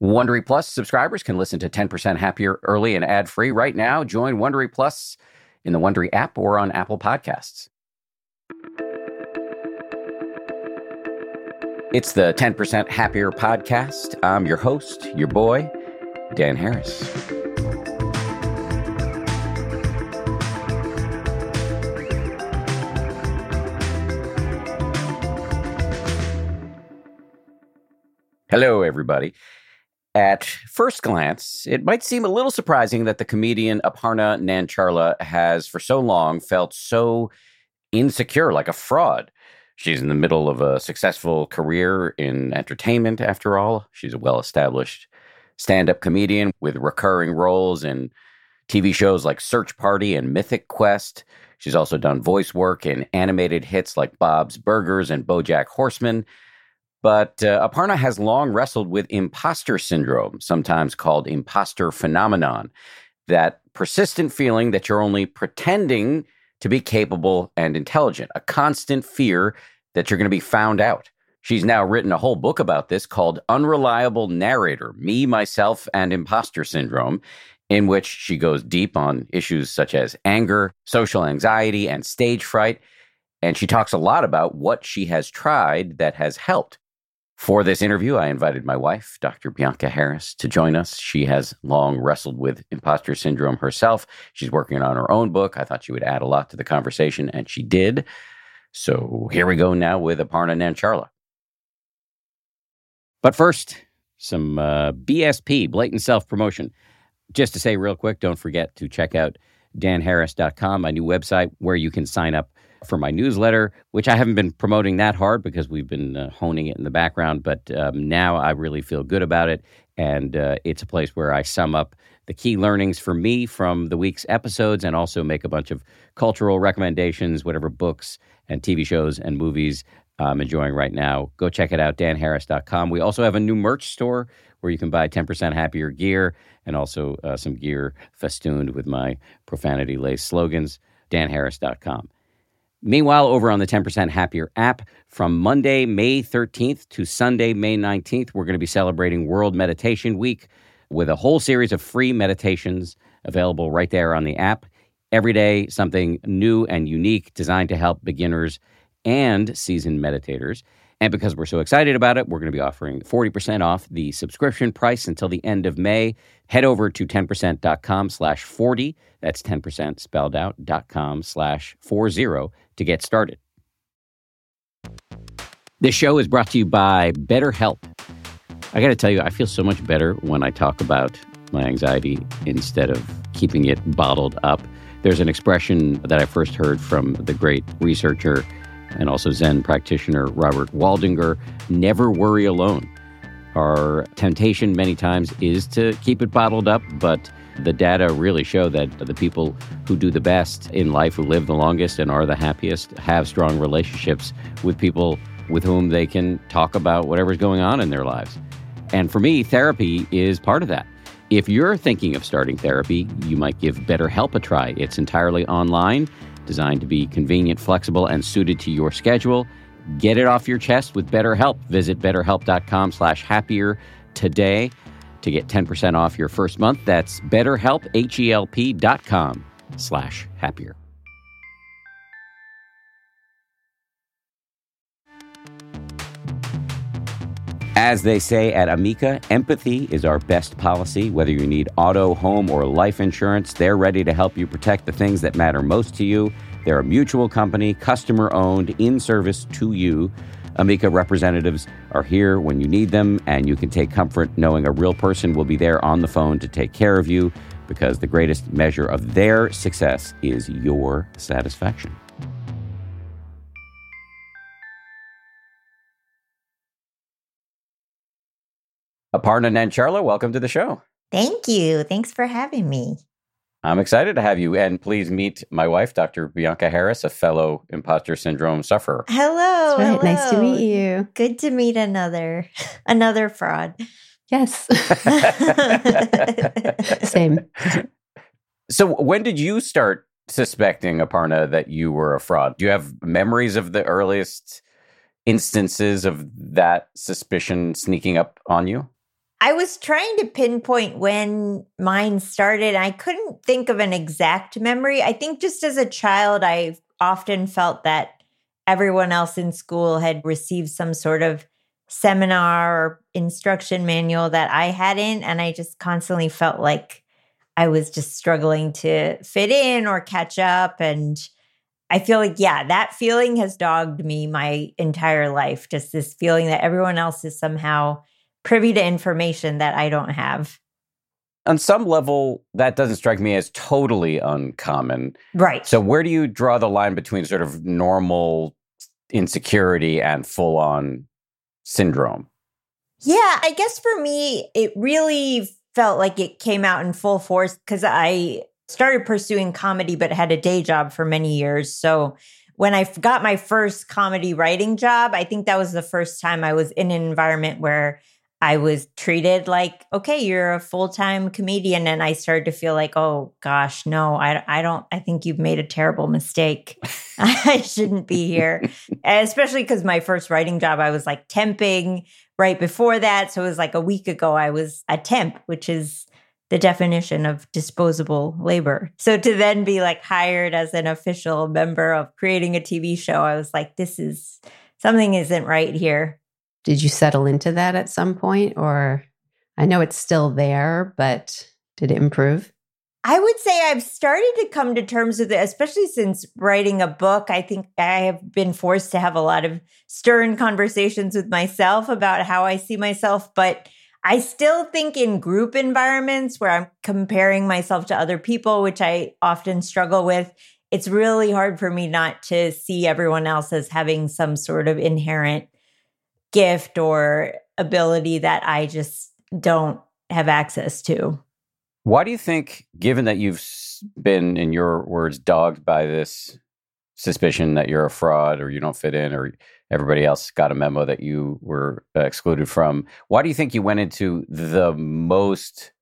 Wondery Plus subscribers can listen to 10% Happier early and ad-free right now. Join Wondery Plus in the Wondery app or on Apple Podcasts. It's the 10% Happier podcast. I'm your host, your boy, Dan Harris. Hello, everybody. At first glance, it might seem a little surprising that the comedian Aparna Nancherla has for so long felt so insecure, like a fraud. She's in the middle of a successful career in entertainment, after all. She's a well-established stand-up comedian with recurring roles in TV shows like Search Party and Mythic Quest. She's also done voice work in animated hits like Bob's Burgers and BoJack Horseman. But Aparna has long wrestled with imposter syndrome, sometimes called imposter phenomenon, that persistent feeling that you're only pretending to be capable and intelligent, a constant fear that you're going to be found out. She's now written a whole book about this called Unreliable Narrator, Me, Myself, and Imposter Syndrome, in which she goes deep on issues such as anger, social anxiety, and stage fright. And she talks a lot about what she has tried that has helped. For this interview, I invited my wife, Dr. Bianca Harris, to join us. She has long wrestled with imposter syndrome herself. She's working on her own book. I thought she would add a lot to the conversation, and she did. So here we go now with Aparna Nancherla. But first, some BSP, blatant self-promotion. Just to say real quick, don't forget to check out danharris.com, my new website where you can sign up for my newsletter, which I haven't been promoting that hard because we've been honing it in the background, but now I really feel good about it, and it's a place where I sum up the key learnings for me from the week's episodes and also make a bunch of cultural recommendations, whatever books and TV shows and movies I'm enjoying right now. Go check it out, danharris.com. We also have a new merch store where you can buy 10% Happier gear and also some gear festooned with my profanity-laced slogans, danharris.com. Meanwhile, over on the 10% Happier app, from Monday, May 13th to Sunday, May 19th, we're going to be celebrating World Meditation Week with a whole series of free meditations available right there on the app. Every day, something new and unique designed to help beginners and seasoned meditators. And because we're so excited about it, we're going to be offering 40% off the subscription price until the end of May. Head over to 10%.com/40. That's 10% spelled out, .com/40 to get started. This show is brought to you by BetterHelp. I got to tell you, I feel so much better when I talk about my anxiety instead of keeping it bottled up. There's an expression that I first heard from the great researcher and also Zen practitioner Robert Waldinger, never worry alone. Our temptation many times is to keep it bottled up, but the data really show that the people who do the best in life, who live the longest and are the happiest, have strong relationships with people with whom they can talk about whatever's going on in their lives. And for me, therapy is part of that. If you're thinking of starting therapy, you might give BetterHelp a try. It's entirely online, designed to be convenient, flexible, and suited to your schedule. Get it off your chest with BetterHelp. Visit betterhelp.com/happier today to get 10% off your first month. That's BetterHelp, HELP.com/happier. As they say at Amica, empathy is our best policy. Whether you need auto, home, or life insurance, they're ready to help you protect the things that matter most to you. They're a mutual company, customer-owned, in service to you. Amica representatives are here when you need them, and you can take comfort knowing a real person will be there on the phone to take care of you, because the greatest measure of their success is your satisfaction. Aparna Nancherla, welcome to the show. Thank you. Thanks for having me. I'm excited to have you. And please meet my wife, Dr. Bianca Harris, a fellow imposter syndrome sufferer. Hello. That's right. Hello. Nice to meet you. Good to meet another fraud. Yes. Same. So when did you start suspecting, Aparna, that you were a fraud? Do you have memories of the earliest instances of that suspicion sneaking up on you? I was trying to pinpoint when mine started. I couldn't think of an exact memory. I think just as a child, I often felt that everyone else in school had received some sort of seminar or instruction manual that I hadn't. And I just constantly felt like I was just struggling to fit in or catch up. And I feel like, yeah, that feeling has dogged me my entire life. Just this feeling that everyone else is somehow privy to information that I don't have. On some level, that doesn't strike me as totally uncommon. Right. So where do you draw the line between sort of normal insecurity and full-on syndrome? Yeah, I guess for me, it really felt like it came out in full force because I started pursuing comedy, but had a day job for many years. So when I got my first comedy writing job, I think that was the first time I was in an environment where I was treated like, okay, you're a full-time comedian. And I started to feel like, oh gosh, no, I think you've made a terrible mistake. I shouldn't be here. Especially because my first writing job, I was like temping right before that. So it was like a week ago, I was a temp, which is the definition of disposable labor. So to then be like hired as an official member of creating a TV show, I was like, something isn't right here. Did you settle into that at some point? Or I know it's still there, but did it improve? I would say I've started to come to terms with it, especially since writing a book. I think I have been forced to have a lot of stern conversations with myself about how I see myself. But I still think in group environments where I'm comparing myself to other people, which I often struggle with, it's really hard for me not to see everyone else as having some sort of inherent gift or ability that I just don't have access to. Why do you think, given that you've been, in your words, dogged by this suspicion that you're a fraud or you don't fit in or everybody else got a memo that you were excluded from, why do you think you went into the most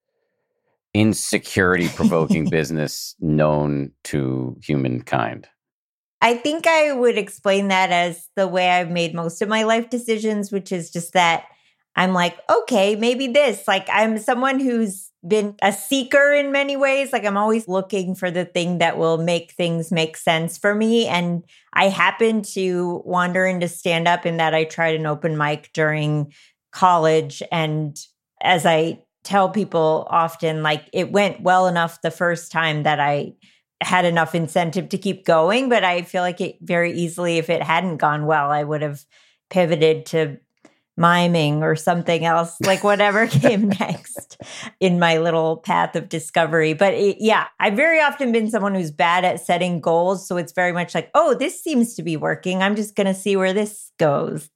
insecurity-provoking business known to humankind? I think I would explain that as the way I've made most of my life decisions, which is just that I'm like, okay, maybe this. Like, I'm someone who's been a seeker in many ways. Like, I'm always looking for the thing that will make things make sense for me. And I happened to wander into stand up in that I tried an open mic during college. And as I tell people often, like, it went well enough the first time that I had enough incentive to keep going. But I feel like it very easily, if it hadn't gone well, I would have pivoted to miming or something else, like whatever came next in my little path of discovery. But I've very often been someone who's bad at setting goals. So it's very much like, oh, this seems to be working. I'm just going to see where this goes.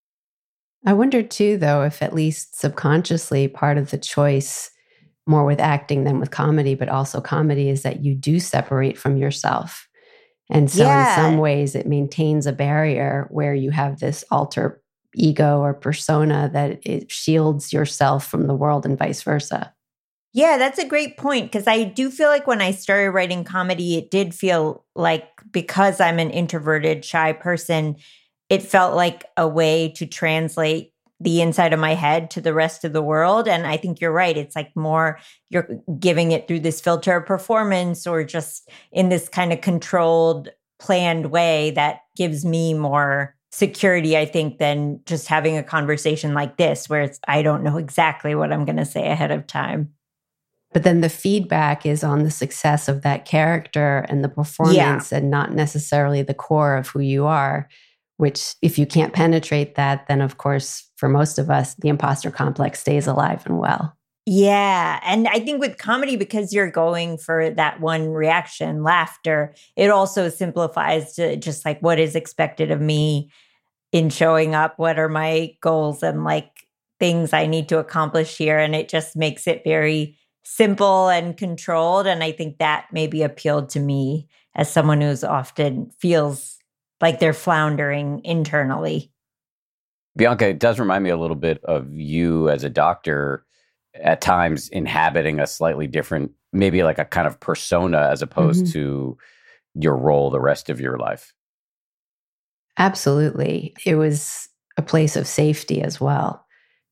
I wonder too, though, if at least subconsciously part of the choice, more with acting than with comedy, but also comedy, is that you do separate from yourself. And so in some ways it maintains a barrier where you have this alter ego or persona that it shields yourself from the world and vice versa. Yeah, that's a great point, because I do feel like when I started writing comedy, it did feel like, because I'm an introverted, shy person, it felt like a way to translate the inside of my head to the rest of the world. And I think you're right. It's like more, you're giving it through this filter of performance or just in this kind of controlled, planned way that gives me more security, I think, than just having a conversation like this, where I don't know exactly what I'm going to say ahead of time. But then the feedback is on the success of that character and the performance and not necessarily the core of who you are, which if you can't penetrate that, then of course, for most of us, the imposter complex stays alive and well. Yeah. And I think with comedy, because you're going for that one reaction, laughter, it also simplifies to just like what is expected of me in showing up, what are my goals and like things I need to accomplish here. And it just makes it very simple and controlled. And I think that maybe appealed to me as someone who's often feels like they're floundering internally. Bianca, it does remind me a little bit of you as a doctor at times inhabiting a slightly different, maybe like a kind of persona as opposed to your role the rest of your life. Absolutely. It was a place of safety as well.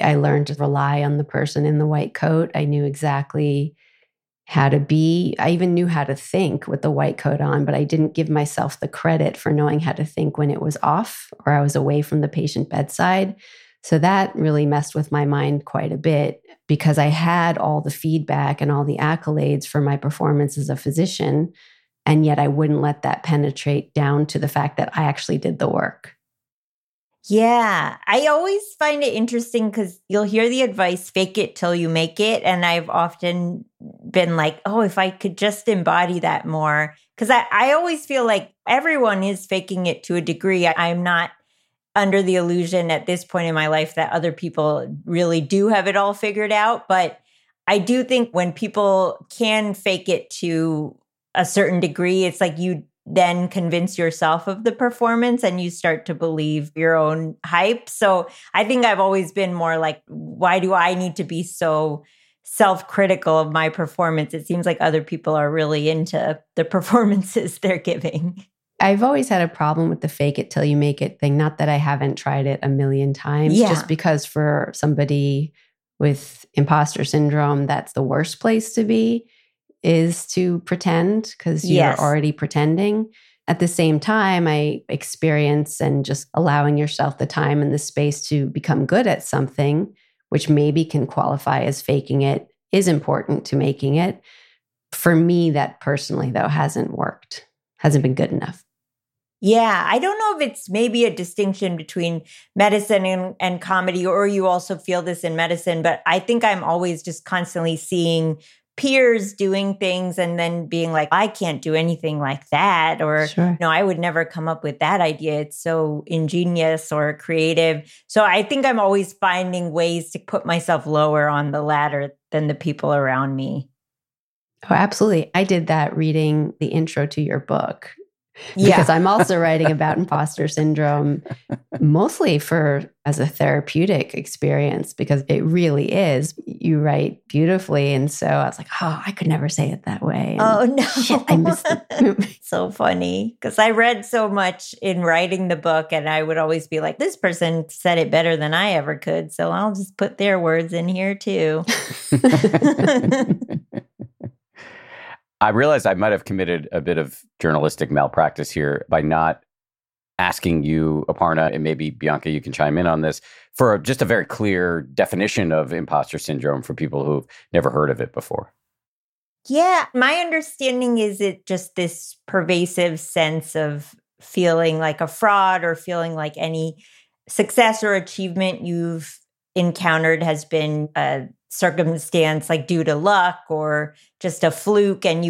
I learned to rely on the person in the white coat. I knew exactly how to be. I even knew how to think with the white coat on, but I didn't give myself the credit for knowing how to think when it was off or I was away from the patient bedside. So that really messed with my mind quite a bit because I had all the feedback and all the accolades for my performance as a physician. And yet I wouldn't let that penetrate down to the fact that I actually did the work. Yeah, I always find it interesting because you'll hear the advice, fake it till you make it. And I've often been like, oh, if I could just embody that more. Because I always feel like everyone is faking it to a degree. I'm not under the illusion at this point in my life that other people really do have it all figured out. But I do think when people can fake it to a certain degree, it's like you then convince yourself of the performance and you start to believe your own hype. So I think I've always been more like, why do I need to be so self-critical of my performance? It seems like other people are really into the performances they're giving. I've always had a problem with the fake it till you make it thing. Not that I haven't tried it a million times, just because for somebody with imposter syndrome, that's the worst place to be, is to pretend because you're already pretending. At the same time, I experience and just allowing yourself the time and the space to become good at something, which maybe can qualify as faking it, is important to making it. For me, that personally, though, hasn't worked, hasn't been good enough. Yeah, I don't know if it's maybe a distinction between medicine and comedy, or you also feel this in medicine, but I think I'm always just constantly seeing peers doing things and then being like, I can't do anything like that. Or, no, I would never come up with that idea. It's so ingenious or creative. So I think I'm always finding ways to put myself lower on the ladder than the people around me. Oh, absolutely. I did that reading the intro to your book. Because I'm also writing about imposter syndrome, mostly as a therapeutic experience, because it really is. You write beautifully. And so I was like, oh, I could never say it that way. And oh, no. Shit, I missed it. So funny. Because I read so much in writing the book, and I would always be like, this person said it better than I ever could. So I'll just put their words in here too. I realized I might have committed a bit of journalistic malpractice here by not asking you, Aparna, and maybe Bianca, you can chime in on this, for just a very clear definition of imposter syndrome for people who've never heard of it before. Yeah, my understanding is it just this pervasive sense of feeling like a fraud or feeling like any success or achievement you've encountered has been a circumstance like due to luck or just a fluke, and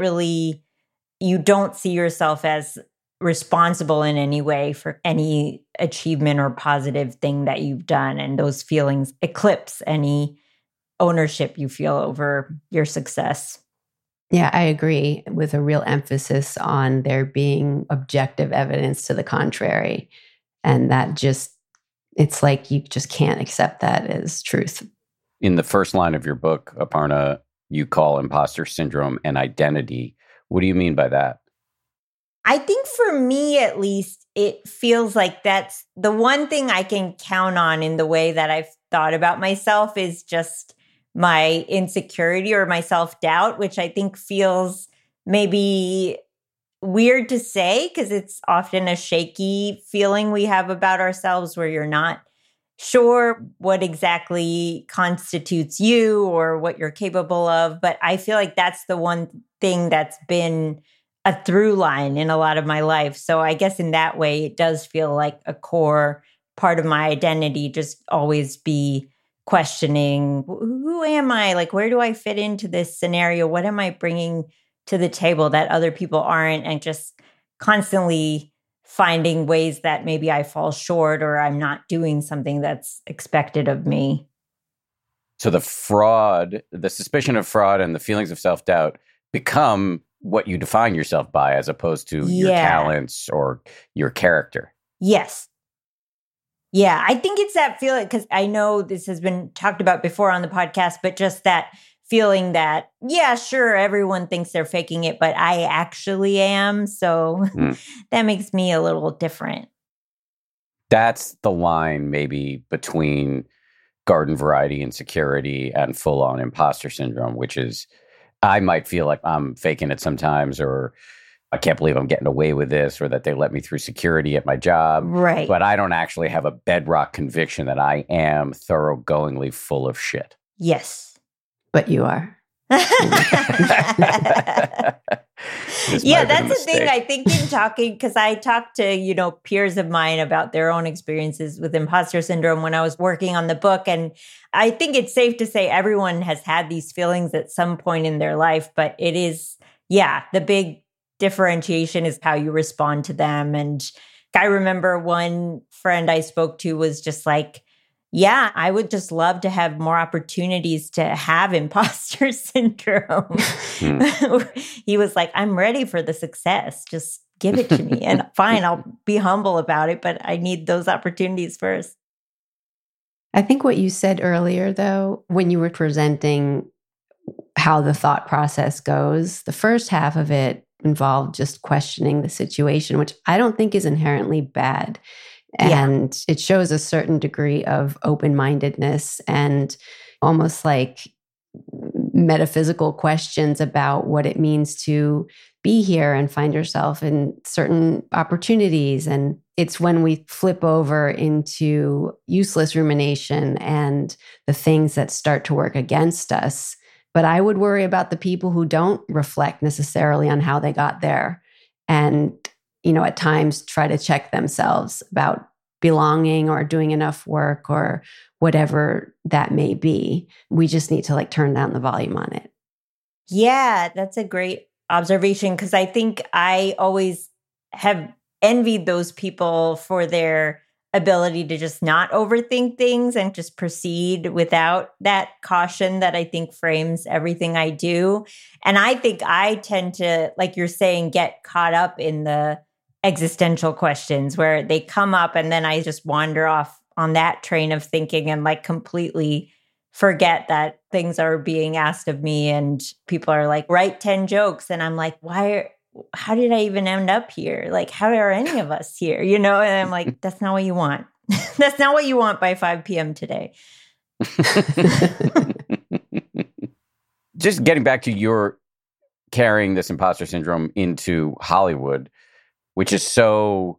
you don't see yourself as responsible in any way for any achievement or positive thing that you've done. And those feelings eclipse any ownership you feel over your success. Yeah, I agree, with a real emphasis on there being objective evidence to the contrary. And that it's like you just can't accept that as truth. In the first line of your book, Aparna, you call imposter syndrome an identity. What do you mean by that? I think for me, at least, it feels like that's the one thing I can count on in the way that I've thought about myself is just my insecurity or my self-doubt, which I think feels maybe weird to say because it's often a shaky feeling we have about ourselves where you're not sure what exactly constitutes you or what you're capable of. But I feel like that's the one thing that's been a through line in a lot of my life. So I guess in that way, it does feel like a core part of my identity, just always be questioning, who am I? Like, where do I fit into this scenario? What am I bringing to the table that other people aren't? And just constantly finding ways that maybe I fall short or I'm not doing something that's expected of me. So the suspicion of fraud and the feelings of self-doubt become what you define yourself by as opposed to your talents or your character. Yes. Yeah, I think it's that feeling, because I know this has been talked about before on the podcast, but just that feeling that, yeah, sure, everyone thinks they're faking it, but I actually am. So that makes me a little different. That's the line maybe between garden variety insecurity and full on imposter syndrome, which is, I might feel like I'm faking it sometimes, or I can't believe I'm getting away with this, or that they let me through security at my job. Right. But I don't actually have a bedrock conviction that I am thoroughgoingly full of shit. Yes. But you are. Yeah, that's the thing. I think in talking, because I talked to, peers of mine about their own experiences with imposter syndrome when I was working on the book. And I think it's safe to say everyone has had these feelings at some point in their life, but it is, the big differentiation is how you respond to them. And I remember one friend I spoke to was just like, yeah, I would just love to have more opportunities to have imposter syndrome. He was like, I'm ready for the success. Just give it to me. And fine, I'll be humble about it, but I need those opportunities first. I think what you said earlier, though, when you were presenting how the thought process goes, the first half of it involved just questioning the situation, which I don't think is inherently bad. And it shows a certain degree of open-mindedness and almost like metaphysical questions about what it means to be here and find yourself in certain opportunities. And it's when we flip over into useless rumination and the things that start to work against us. But I would worry about the people who don't reflect necessarily on how they got there and at times try to check themselves about belonging or doing enough work or whatever that may be. We just need to turn down the volume on it. Yeah, that's a great observation, because I think I always have envied those people for their ability to just not overthink things and just proceed without that caution that I think frames everything I do. And I think I tend to, like you're saying, get caught up in the existential questions where they come up and then I just wander off on that train of thinking and completely forget that things are being asked of me and people are like, write 10 jokes. And I'm like, how did I even end up here? How are any of us here? And I'm like, that's not what you want. That's not what you want by 5 p.m. today. Just getting back to your carrying this imposter syndrome into Hollywood, which is so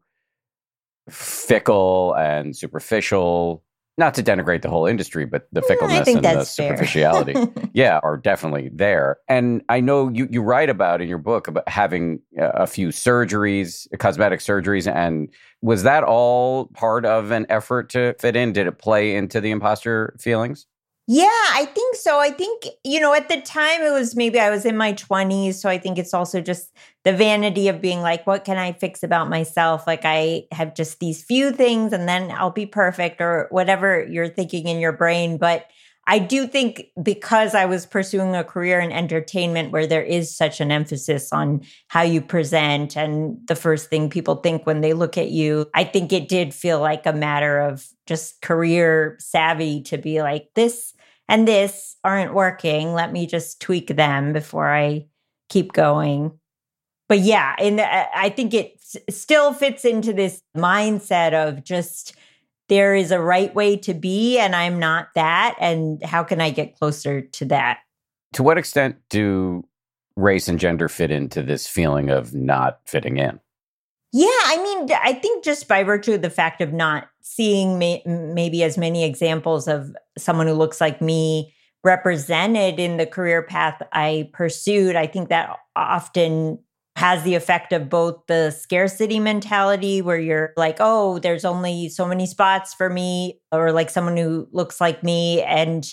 fickle and superficial, not to denigrate the whole industry, but the fickleness and the superficiality, are definitely there. And I know you write about in your book about having a few surgeries, cosmetic surgeries. And was that all part of an effort to fit in? Did it play into the imposter feelings? Yeah, I think so. I think, at the time it was maybe I was in my 20s. So I think it's also just the vanity of being like, what can I fix about myself? I have just these few things and then I'll be perfect, or whatever you're thinking in your brain. But I do think because I was pursuing a career in entertainment where there is such an emphasis on how you present and the first thing people think when they look at you, I think it did feel like a matter of just career savvy to be like, this and this aren't working. Let me just tweak them before I keep going. But yeah, and I think it still fits into this mindset of just, there is a right way to be, and I'm not that. And how can I get closer to that? To what extent do race and gender fit into this feeling of not fitting in? Yeah, I think just by virtue of the fact of not seeing maybe as many examples of someone who looks like me represented in the career path I pursued, I think that often has the effect of both the scarcity mentality where you're like, oh, there's only so many spots for me, or someone who looks like me. And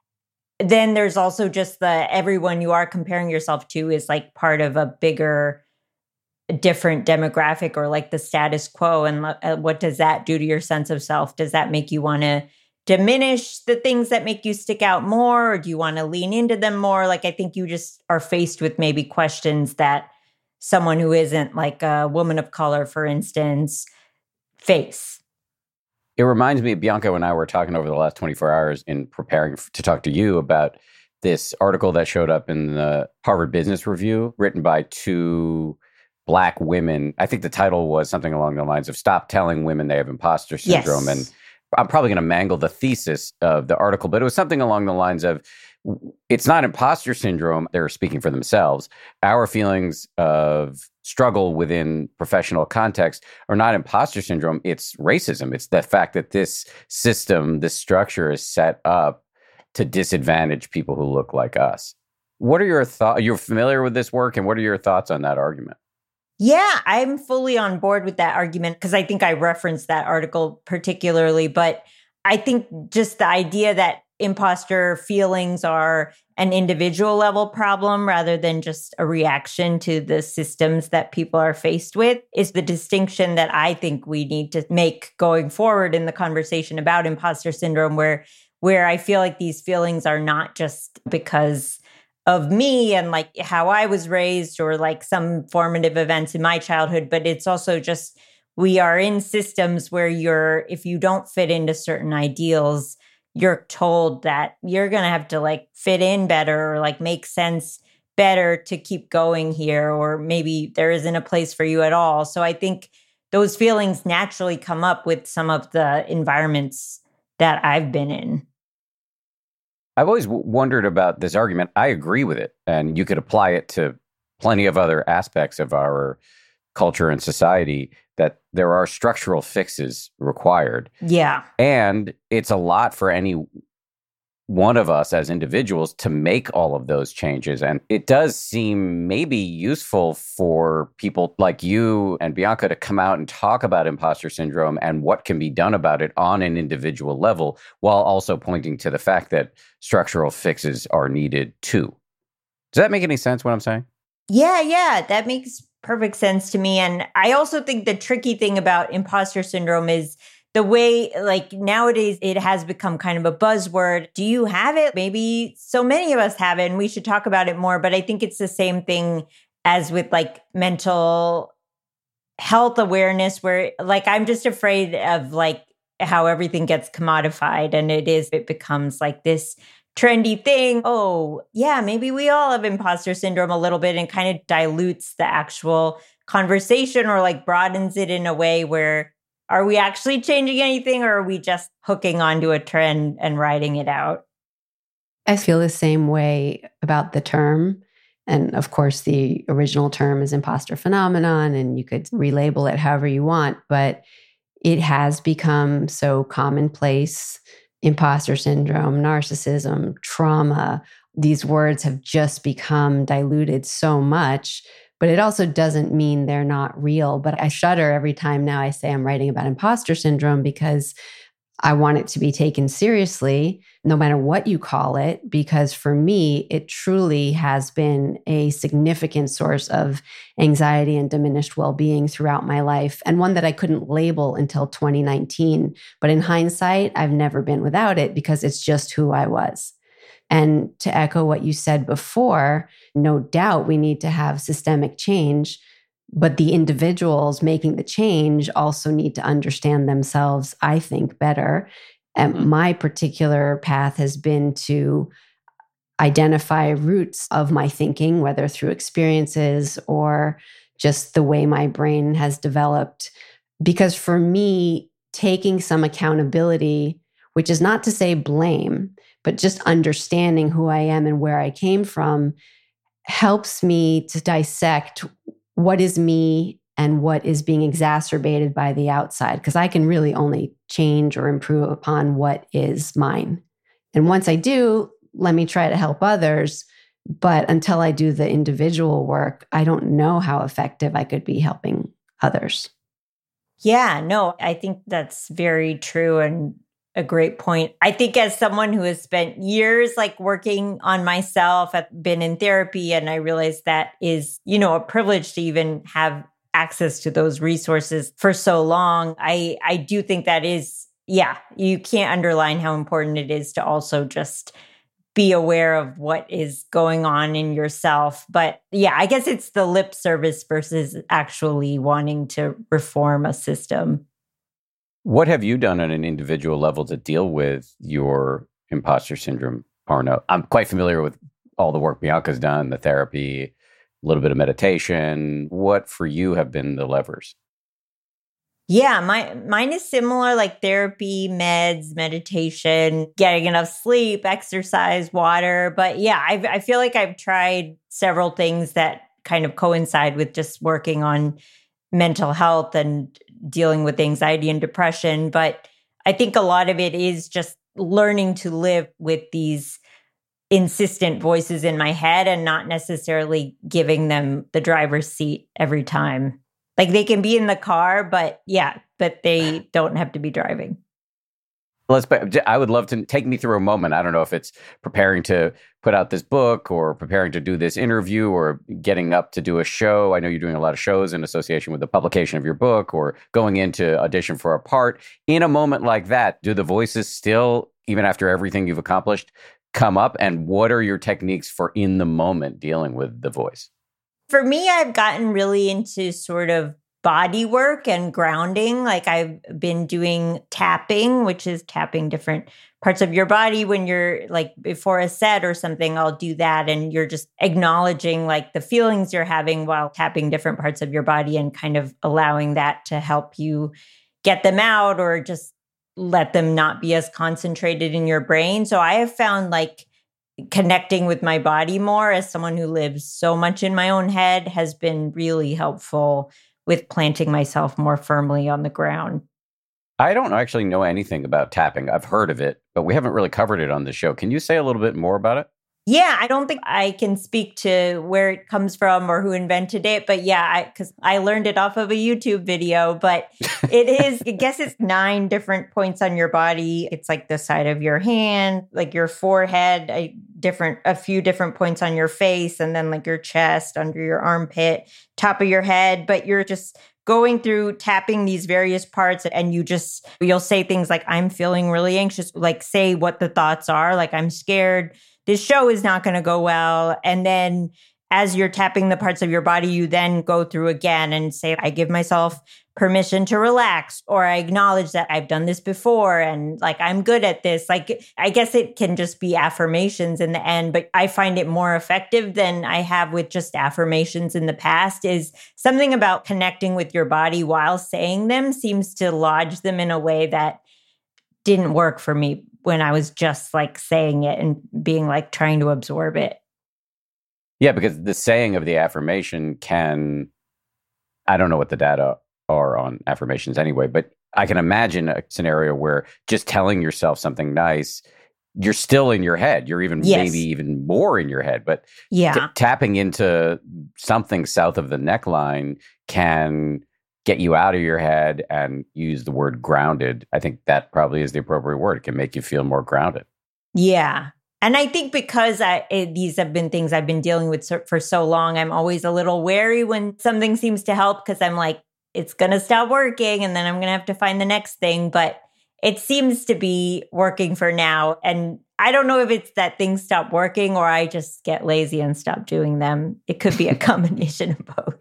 then there's also just everyone you are comparing yourself to is part of a bigger, different demographic, or the status quo. And what does that do to your sense of self? Does that make you want to diminish the things that make you stick out more? Or do you want to lean into them more? I think you just are faced with maybe questions that someone who isn't a woman of color, for instance, face. It reminds me, Bianca and I were talking over the last 24 hours in preparing to talk to you about this article that showed up in the Harvard Business Review, written by two Black women. I think the title was something along the lines of "Stop Telling Women They Have Imposter Syndrome." Yes. I'm probably going to mangle the thesis of the article, but it was something along the lines of, it's not imposter syndrome. They're speaking for themselves. Our feelings of struggle within professional context are not imposter syndrome. It's racism. It's the fact that this system, this structure is set up to disadvantage people who look like us. What are your thoughts? You're familiar with this work, and what are your thoughts on that argument? Yeah, I'm fully on board with that argument because I think I referenced that article particularly. But I think just the idea that imposter feelings are an individual level problem rather than just a reaction to the systems that people are faced with is the distinction that I think we need to make going forward in the conversation about imposter syndrome, where I feel like these feelings are not just because of me and like how I was raised or like some formative events in my childhood, but it's also just we are in systems where if you don't fit into certain ideals, you're told that you're going to have to like fit in better or like make sense better to keep going here, or maybe there isn't a place for you at all. So I think those feelings naturally come up with some of the environments that I've been in. I've always wondered about this argument. I agree with it, and you could apply it to plenty of other aspects of our culture and society, that there are structural fixes required. Yeah. And it's a lot for any one of us as individuals to make all of those changes. And it does seem maybe useful for people like you and Bianca to come out and talk about imposter syndrome and what can be done about it on an individual level, while also pointing to the fact that structural fixes are needed too. Does that make any sense, what I'm saying? Yeah, that makes perfect sense to me. And I also think the tricky thing about imposter syndrome is the way, like nowadays, it has become kind of a buzzword. Do you have it? Maybe so many of us have it, and we should talk about it more. But I think it's the same thing as with like mental health awareness, where like I'm just afraid of like how everything gets commodified, and it becomes like this trendy thing. Oh, yeah, maybe we all have imposter syndrome a little bit, and kind of dilutes the actual conversation or like broadens it in a way where, are we actually changing anything, or are we just hooking onto a trend and riding it out? I feel the same way about the term. And of course, the original term is imposter phenomenon, and you could relabel it however you want, but it has become so commonplace. Imposter syndrome, narcissism, trauma, these words have just become diluted so much. But it also doesn't mean they're not real. But I shudder every time now I say I'm writing about imposter syndrome, because I want it to be taken seriously, no matter what you call it, because for me, it truly has been a significant source of anxiety and diminished well-being throughout my life, and one that I couldn't label until 2019. But in hindsight, I've never been without it because it's just who I was. And to echo what you said before, no doubt we need to have systemic change, but the individuals making the change also need to understand themselves, I think, better. And my particular path has been to identify roots of my thinking, whether through experiences or just the way my brain has developed. Because for me, taking some accountability, which is not to say blame, but just understanding who I am and where I came from, helps me to dissect what is me and what is being exacerbated by the outside, because I can really only change or improve upon what is mine. And once I do, let me try to help others. But until I do the individual work, I don't know how effective I could be helping others. Yeah, no, I think that's very true and a great point. I think as someone who has spent years like working on myself, I've been in therapy, and I realize that is, a privilege to even have access to those resources for so long. I do think that is, you can't underline how important it is to also just be aware of what is going on in yourself. But I guess it's the lip service versus actually wanting to reform a system. What have you done on an individual level to deal with your imposter syndrome, Arno? I'm quite familiar with all the work Bianca's done, the therapy, a little bit of meditation. What for you have been the levers? Yeah, mine is similar, like therapy, meds, meditation, getting enough sleep, exercise, water. But yeah, I feel like I've tried several things that kind of coincide with just working on mental health and dealing with anxiety and depression. But I think a lot of it is just learning to live with these insistent voices in my head and not necessarily giving them the driver's seat every time. Like they can be in the car, but they don't have to be driving. I would love to take me through a moment. I don't know if it's preparing to put out this book or preparing to do this interview or getting up to do a show. I know you're doing a lot of shows in association with the publication of your book or going in to audition for a part. In a moment like that, do the voices still, even after everything you've accomplished, come up? And what are your techniques for in the moment dealing with the voice? For me, I've gotten really into sort of body work and grounding. Like I've been doing tapping, which is tapping different parts of your body when you're like before a set or something. I'll do that. And you're just acknowledging like the feelings you're having while tapping different parts of your body and kind of allowing that to help you get them out or just let them not be as concentrated in your brain. So I have found like connecting with my body more as someone who lives so much in my own head has been really helpful with planting myself more firmly on the ground. I don't actually know anything about tapping. I've heard of it, but we haven't really covered it on the show. Can you say a little bit more about it? Yeah, I don't think I can speak to where it comes from or who invented it, but yeah, because I learned it off of a YouTube video, but I guess it's 9 different points on your body. It's like the side of your hand, like your forehead, a few different points on your face, and then like your chest, under your armpit, top of your head, but you're just going through tapping these various parts and you'll say things like, I'm feeling really anxious, like say what the thoughts are, like I'm scared this show is not going to go well. And then as you're tapping the parts of your body, you then go through again and say, I give myself permission to relax, or I acknowledge that I've done this before and like, I'm good at this. Like, I guess it can just be affirmations in the end, but I find it more effective than I have with just affirmations in the past. Is something about connecting with your body while saying them seems to lodge them in a way that didn't work for me when I was just like saying it and being like trying to absorb it. Yeah, because the saying of the affirmation I don't know what the data are on affirmations anyway, but I can imagine a scenario where just telling yourself something nice, you're still in your head. You're maybe even more in your head, but tapping into something south of the neckline can get you out of your head and use the word grounded. I think that probably is the appropriate word. It can make you feel more grounded. Yeah. And I think because these have been things I've been dealing with for so long, I'm always a little wary when something seems to help because I'm like, it's going to stop working and then I'm going to have to find the next thing. But it seems to be working for now. And I don't know if it's that things stop working or I just get lazy and stop doing them. It could be a combination of both.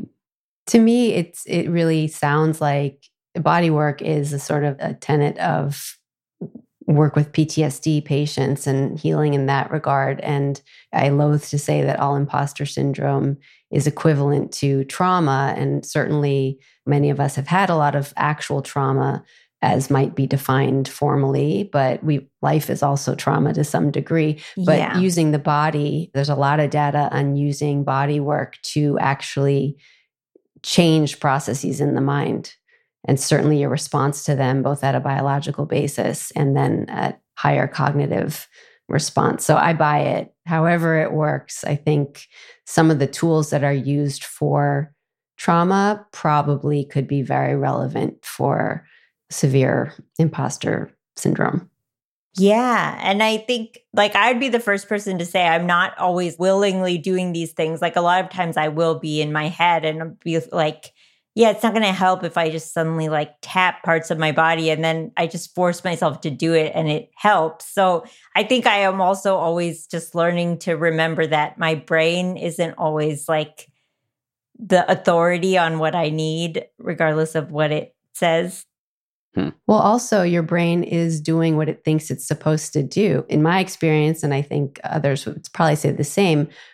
To me, it really sounds like body work is a sort of a tenet of work with PTSD patients and healing in that regard. And I loathe to say that all imposter syndrome is equivalent to trauma. And certainly many of us have had a lot of actual trauma as might be defined formally, but life is also trauma to some degree. But using the body, there's a lot of data on using body work to actually change processes in the mind, and certainly your response to them, both at a biological basis and then at higher cognitive response. So I buy it. However it works, I think some of the tools that are used for trauma probably could be very relevant for severe imposter syndrome. Yeah. And I think like I'd be the first person to say I'm not always willingly doing these things. Like a lot of times I will be in my head and be like, yeah, it's not going to help if I just suddenly like tap parts of my body and then I just force myself to do it and it helps. So I think I am also always just learning to remember that my brain isn't always like the authority on what I need, regardless of what it says. Well, also your brain is doing what it thinks it's supposed to do. In my experience, and I think others would probably say the same,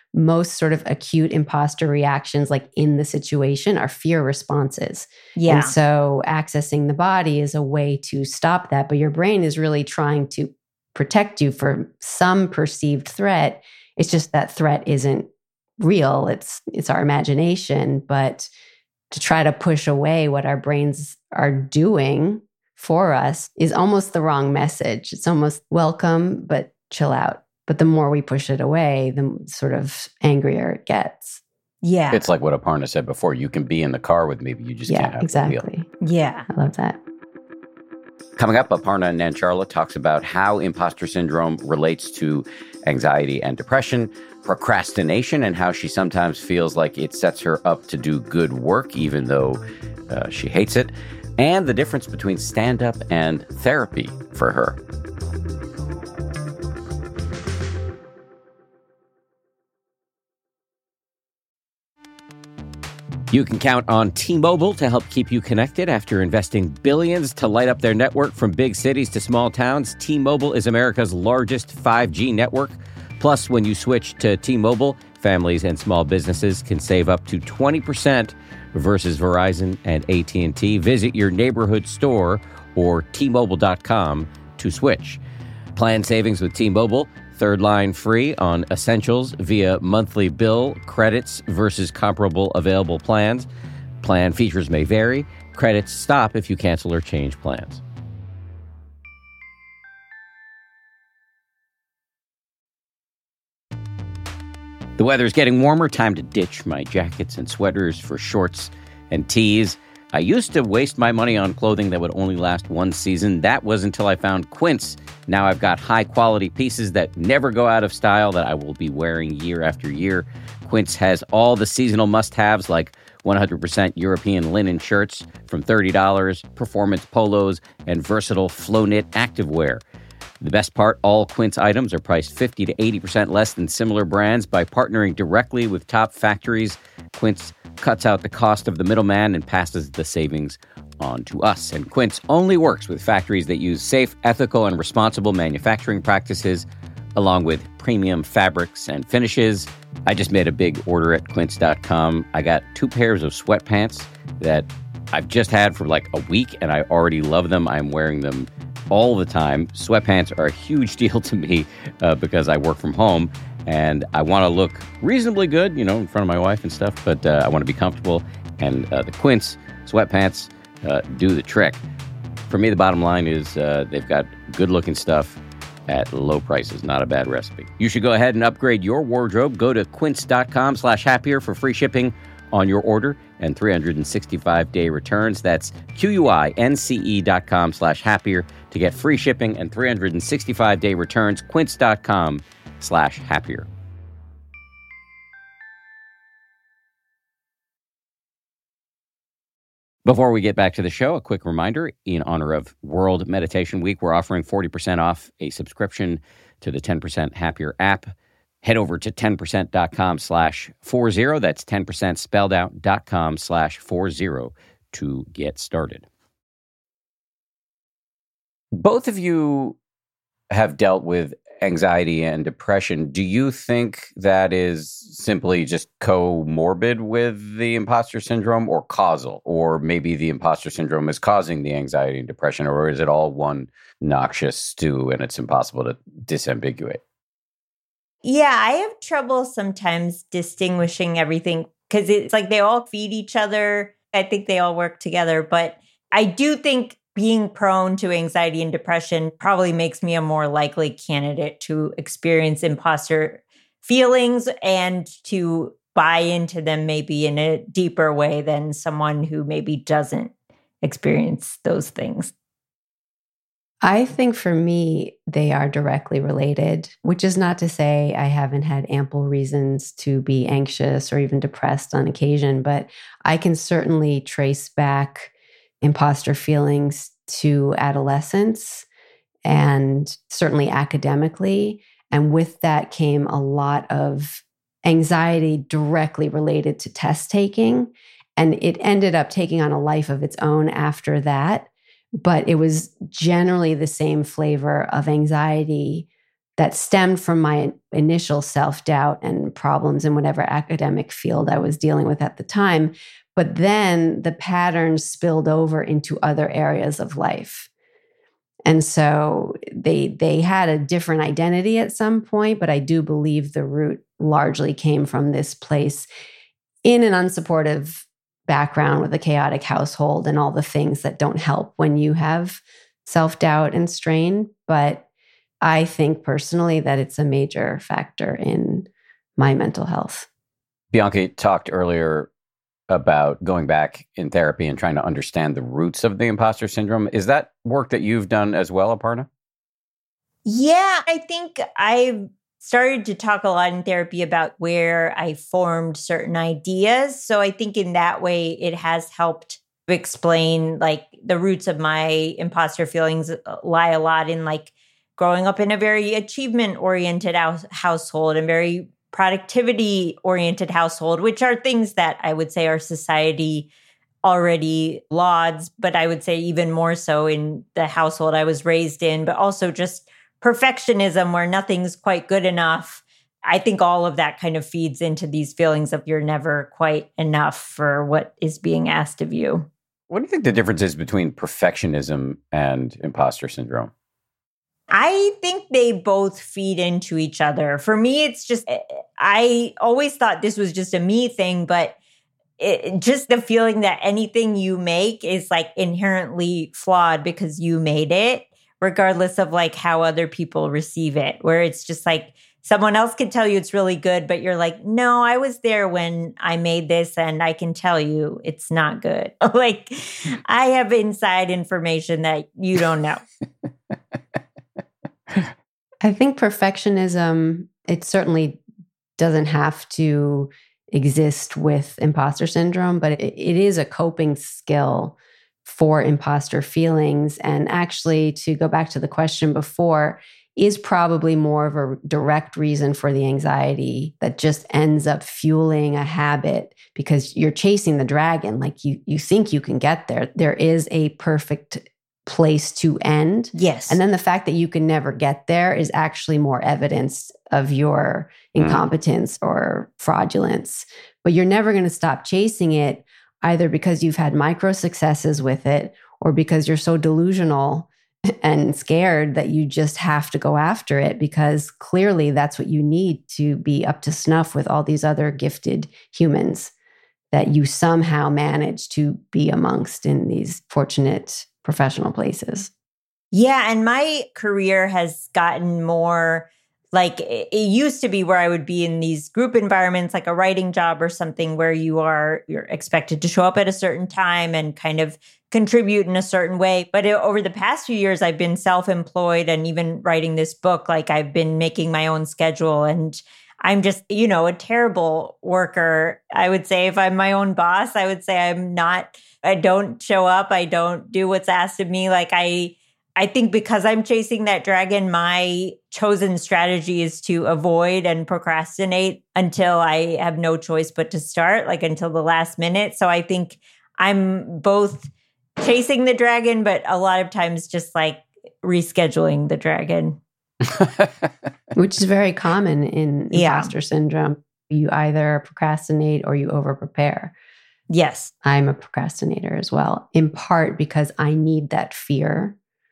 most sort of acute imposter reactions, like in the situation, are fear responses. Yeah. And so accessing the body is a way to stop that. But your brain is really trying to protect you for some perceived threat. It's just that threat isn't real. It's our imagination. But to try to push away what our brains are doing for us is almost the wrong message. It's almost welcome, but chill out. But the more we push it away, the sort of angrier it gets. Yeah. It's like what Aparna said before. You can be in the car with me, but you just can't have the wheel. Exactly. Yeah. I love that. Coming up, Aparna Nancharla talks about how imposter syndrome relates to anxiety and depression, procrastination, and how she sometimes feels like it sets her up to do good work, even though she hates it, and the difference between stand-up and therapy for her. You can count on T-Mobile to help keep you connected. After investing billions to light up their network from big cities to small towns, T-Mobile is America's largest 5G network. Plus, when you switch to T-Mobile, families and small businesses can save up to 20% versus Verizon and AT&T. Visit your neighborhood store or T-Mobile.com to switch. Plan savings with T-Mobile. Third line free on essentials via monthly bill, credits versus comparable available plans. Plan features may vary. Credits stop if you cancel or change plans. The weather's getting warmer. Time to ditch my jackets and sweaters for shorts and tees. I used to waste my money on clothing that would only last one season. That was until I found Quince. Now I've got high-quality pieces that never go out of style that I will be wearing year after year. Quince has all the seasonal must-haves like 100% European linen shirts from $30, performance polos, and versatile flow-knit activewear. The best part, all Quince items are priced 50 to 80% less than similar brands. By partnering directly with top factories, Quince cuts out the cost of the middleman and passes the savings on to us. And Quince only works with factories that use safe, ethical, and responsible manufacturing practices, along with premium fabrics and finishes. I just made a big order at quince.com. I got 2 pairs of sweatpants that I've just had for like a week, and I already love them. I'm wearing them all the time. Sweatpants are a huge deal to me because I work from home and I want to look reasonably good, you know, in front of my wife and stuff, but I want to be comfortable. And the Quince sweatpants do the trick. For me, the bottom line is they've got good looking stuff at low prices. Not a bad recipe. You should go ahead and upgrade your wardrobe. Go to quince.com/happier for free shipping on your order and 365-day returns. That's QUINCE.com/happier to get free shipping and 365-day returns. Quince.com/happier. Before we get back to the show, a quick reminder, in honor of World Meditation Week, we're offering 40% off a subscription to the 10% Happier app. Head over to 10%.com/40. That's 10% spelled out.com/40 to get started. Both of you have dealt with anxiety and depression. Do you think that is simply just comorbid with the imposter syndrome or causal? Or maybe the imposter syndrome is causing the anxiety and depression, or is it all one noxious stew and it's impossible to disambiguate? Yeah, I have trouble sometimes distinguishing everything because it's like they all feed each other. I think they all work together. But I do think being prone to anxiety and depression probably makes me a more likely candidate to experience imposter feelings and to buy into them maybe in a deeper way than someone who maybe doesn't experience those things. I think for me, they are directly related, which is not to say I haven't had ample reasons to be anxious or even depressed on occasion, but I can certainly trace back imposter feelings to adolescence and certainly academically. And with that came a lot of anxiety directly related to test taking. And it ended up taking on a life of its own after that. But it was generally the same flavor of anxiety that stemmed from my initial self-doubt and problems in whatever academic field I was dealing with at the time. But then the patterns spilled over into other areas of life. And so they had a different identity at some point, but I do believe the root largely came from this place in an unsupportive background with a chaotic household and all the things that don't help when you have self-doubt and strain. But I think personally that it's a major factor in my mental health. Bianca talked earlier about going back in therapy and trying to understand the roots of the imposter syndrome. Is that work that you've done as well, Aparna? Yeah, I think I've started to talk a lot in therapy about where I formed certain ideas. So I think in that way, it has helped explain like the roots of my imposter feelings lie a lot in like growing up in a very achievement-oriented household and very productivity-oriented household, which are things that I would say our society already lauds, but I would say even more so in the household I was raised in, but also just perfectionism where nothing's quite good enough. I think all of that kind of feeds into these feelings of you're never quite enough for what is being asked of you. What do you think the difference is between perfectionism and imposter syndrome? I think they both feed into each other. For me, it's just, I always thought this was just a me thing, but just the feeling that anything you make is like inherently flawed because you made it, regardless of like how other people receive it, where it's just like someone else can tell you it's really good, but you're like, no, I was there when I made this and I can tell you it's not good. Like I have inside information that you don't know. I think perfectionism, it certainly doesn't have to exist with imposter syndrome, but it is a coping skill for imposter feelings. And actually, to go back to the question before, is probably more of a direct reason for the anxiety that just ends up fueling a habit because you're chasing the dragon. Like you think you can get there. There is a perfect place to end. Yes. And then the fact that you can never get there is actually more evidence of your incompetence or fraudulence. But you're never going to stop chasing it either because you've had micro successes with it or because you're so delusional and scared that you just have to go after it because clearly that's what you need to be up to snuff with all these other gifted humans that you somehow manage to be amongst in these fortunate professional places. Yeah. And my career has gotten more like it used to be where I would be in these group environments, like a writing job or something where you're expected to show up at a certain time and kind of contribute in a certain way. But over the past few years, I've been self-employed and even writing this book, like I've been making my own schedule and I'm just, a terrible worker. I would say if I'm my own boss, I would say I don't show up. I don't do what's asked of me. Like I think because I'm chasing that dragon, my chosen strategy is to avoid and procrastinate until I have no choice but to start, like until the last minute. So I think I'm both chasing the dragon, but a lot of times just like rescheduling the dragon. Which is very common in imposter syndrome. You either procrastinate or you over-prepare. Yes. I'm a procrastinator as well, in part because I need that fear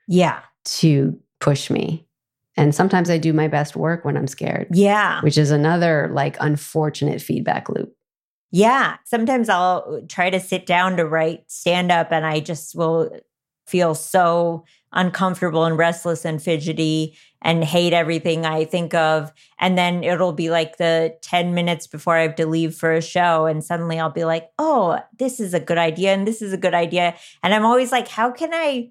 to push me. And sometimes I do my best work when I'm scared. Yeah. Which is another like unfortunate feedback loop. Yeah. Sometimes I'll try to sit down to write stand up and I just will feel so uncomfortable and restless and fidgety and hate everything I think of. And then it'll be like the 10 minutes before I have to leave for a show. And suddenly I'll be like, oh, this is a good idea. And this is a good idea. And I'm always like, how can I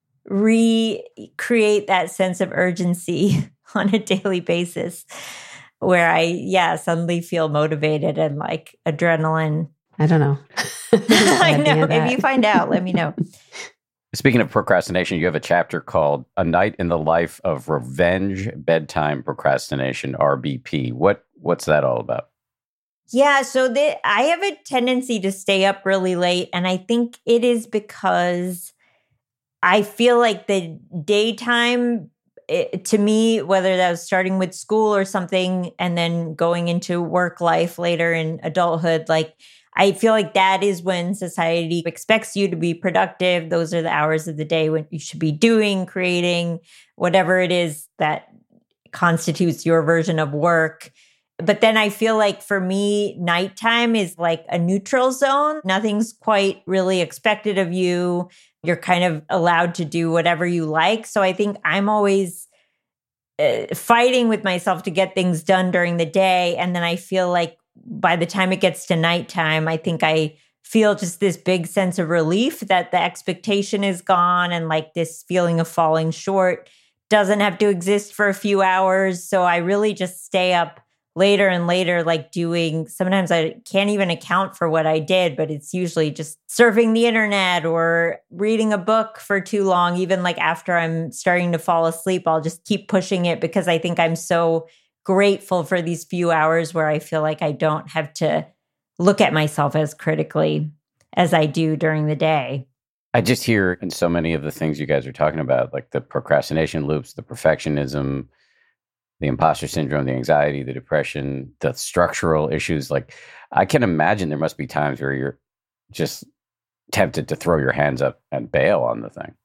recreate that sense of urgency on a daily basis where I, suddenly feel motivated and like adrenaline? I don't know. I know. If you find out, let me know. Speaking of procrastination, you have a chapter called A Night in the Life of Revenge Bedtime Procrastination, RBP. What's that all about? Yeah, so I have a tendency to stay up really late, and I think it is because I feel like the daytime to me, whether that was starting with school or something and then going into work life later in adulthood, like I feel like that is when society expects you to be productive. Those are the hours of the day when you should be doing, creating, whatever it is that constitutes your version of work. But then I feel like for me, nighttime is like a neutral zone. Nothing's quite really expected of you. You're kind of allowed to do whatever you like. So I think I'm always fighting with myself to get things done during the day. And then I feel like by the time it gets to nighttime, I think I feel just this big sense of relief that the expectation is gone and like this feeling of falling short doesn't have to exist for a few hours. So I really just stay up later and later, like doing, sometimes I can't even account for what I did, but it's usually just surfing the internet or reading a book for too long. Even like after I'm starting to fall asleep, I'll just keep pushing it because I think I'm so grateful for these few hours where I feel like I don't have to look at myself as critically as I do during the day. I just hear in so many of the things you guys are talking about, like the procrastination loops, the perfectionism, the imposter syndrome, the anxiety, the depression, the structural issues. Like I can imagine there must be times where you're just tempted to throw your hands up and bail on the thing.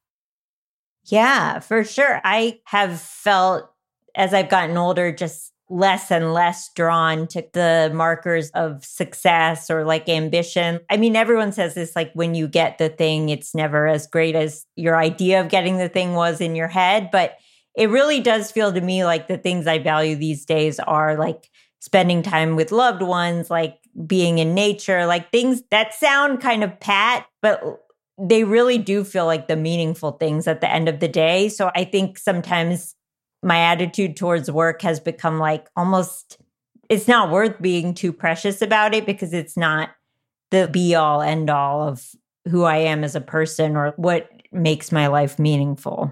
Yeah, for sure. I have felt as I've gotten older, just less and less drawn to the markers of success or like ambition. I mean, everyone says this, like when you get the thing, it's never as great as your idea of getting the thing was in your head. But it really does feel to me like the things I value these days are like spending time with loved ones, like being in nature, like things that sound kind of pat, but they really do feel like the meaningful things at the end of the day. So I think sometimes my attitude towards work has become like almost, it's not worth being too precious about it because it's not the be all end all of who I am as a person or what makes my life meaningful.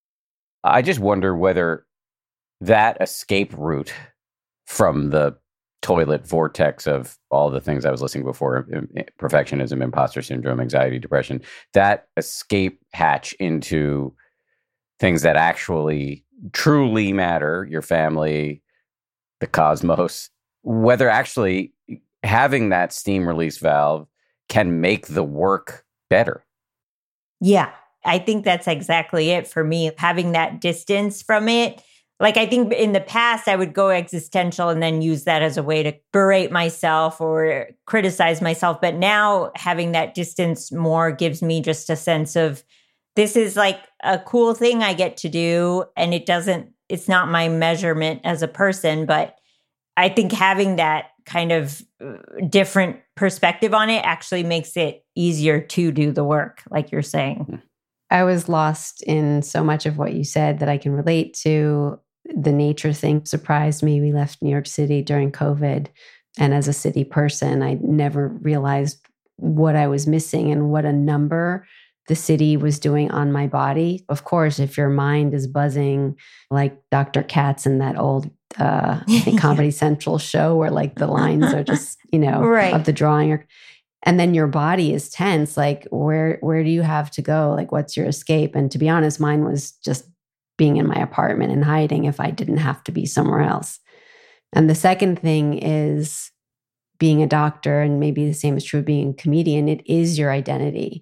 I just wonder whether that escape route from the toilet vortex of all the things I was listing before, perfectionism, imposter syndrome, anxiety, depression, that escape hatch into things that actually truly matter, your family, the cosmos, whether actually having that steam release valve can make the work better. Yeah, I think that's exactly it for me. Having that distance from it. Like, I think in the past, I would go existential and then use that as a way to berate myself or criticize myself. But now having that distance more gives me just a sense of this is like a cool thing I get to do. And it's not my measurement as a person. But I think having that kind of different perspective on it actually makes it easier to do the work, like you're saying. I was lost in so much of what you said that I can relate to. The nature thing surprised me. We left New York City during COVID. And as a city person, I never realized what I was missing and what a number the city was doing on my body. Of course, if your mind is buzzing like Dr. Katz in that old I think Comedy Central show where like the lines are just, right. of the drawing. And then your body is tense. Like, where do you have to go? Like, what's your escape? And to be honest, mine was just being in my apartment and hiding if I didn't have to be somewhere else. And the second thing is being a doctor, and maybe the same is true of being a comedian. It is your identity.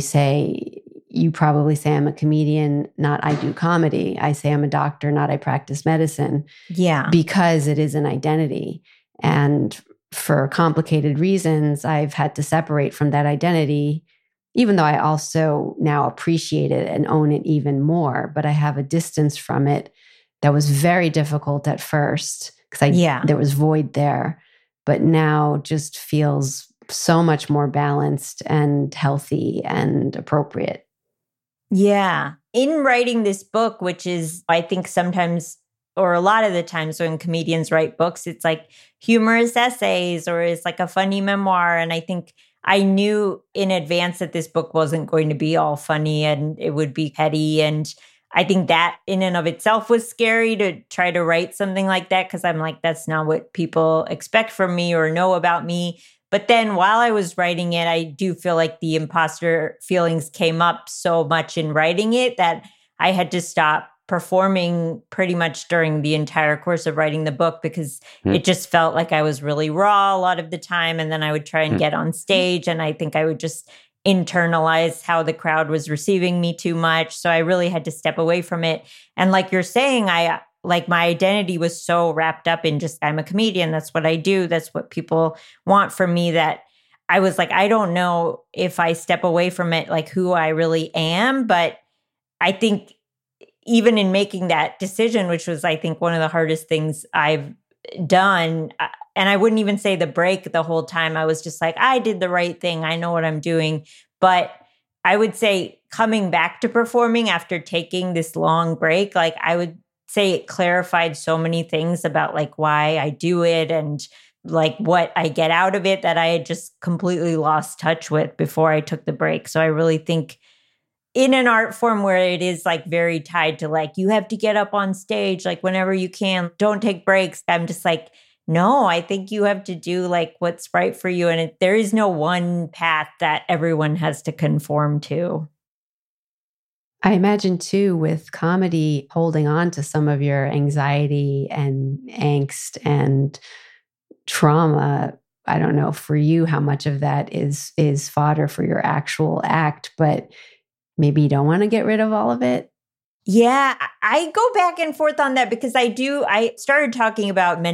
You probably say I'm a comedian, not I do comedy. I say I'm a doctor, not I practice medicine. Yeah. Because it is an identity. And for complicated reasons, I've had to separate from that identity, even though I also now appreciate it and own it even more. But I have a distance from it that was very difficult at first because there was void there, but now just feels so much more balanced and healthy and appropriate. Yeah. In writing this book, which is, I think sometimes, or a lot of the times when comedians write books, it's like humorous essays or it's like a funny memoir. And I think I knew in advance that this book wasn't going to be all funny and it would be petty. And I think that in and of itself was scary to try to write something like that because I'm like, that's not what people expect from me or know about me. But then while I was writing it, I do feel like the imposter feelings came up so much in writing it that I had to stop performing pretty much during the entire course of writing the book because it just felt like I was really raw a lot of the time. And then I would try and get on stage, and I think I would just internalize how the crowd was receiving me too much. So I really had to step away from it. And like you're saying, my identity was so wrapped up in just, I'm a comedian. That's what I do. That's what people want from me, that I was like, I don't know if I step away from it, like who I really am. But I think even in making that decision, which was, I think, one of the hardest things I've done, and I wouldn't even say the break the whole time. I was just like, I did the right thing. I know what I'm doing. But I would say coming back to performing after taking this long break, like I would say it clarified so many things about like why I do it and like what I get out of it that I had just completely lost touch with before I took the break. So I really think in an art form where it is like very tied to like, you have to get up on stage, like whenever you can, don't take breaks. I'm just like, no, I think you have to do like what's right for you. And there is no one path that everyone has to conform to. I imagine too, with comedy, holding on to some of your anxiety and angst and trauma. I don't know for you how much of that is fodder for your actual act, but maybe you don't want to get rid of all of it. Yeah, I go back and forth on that because I started talking about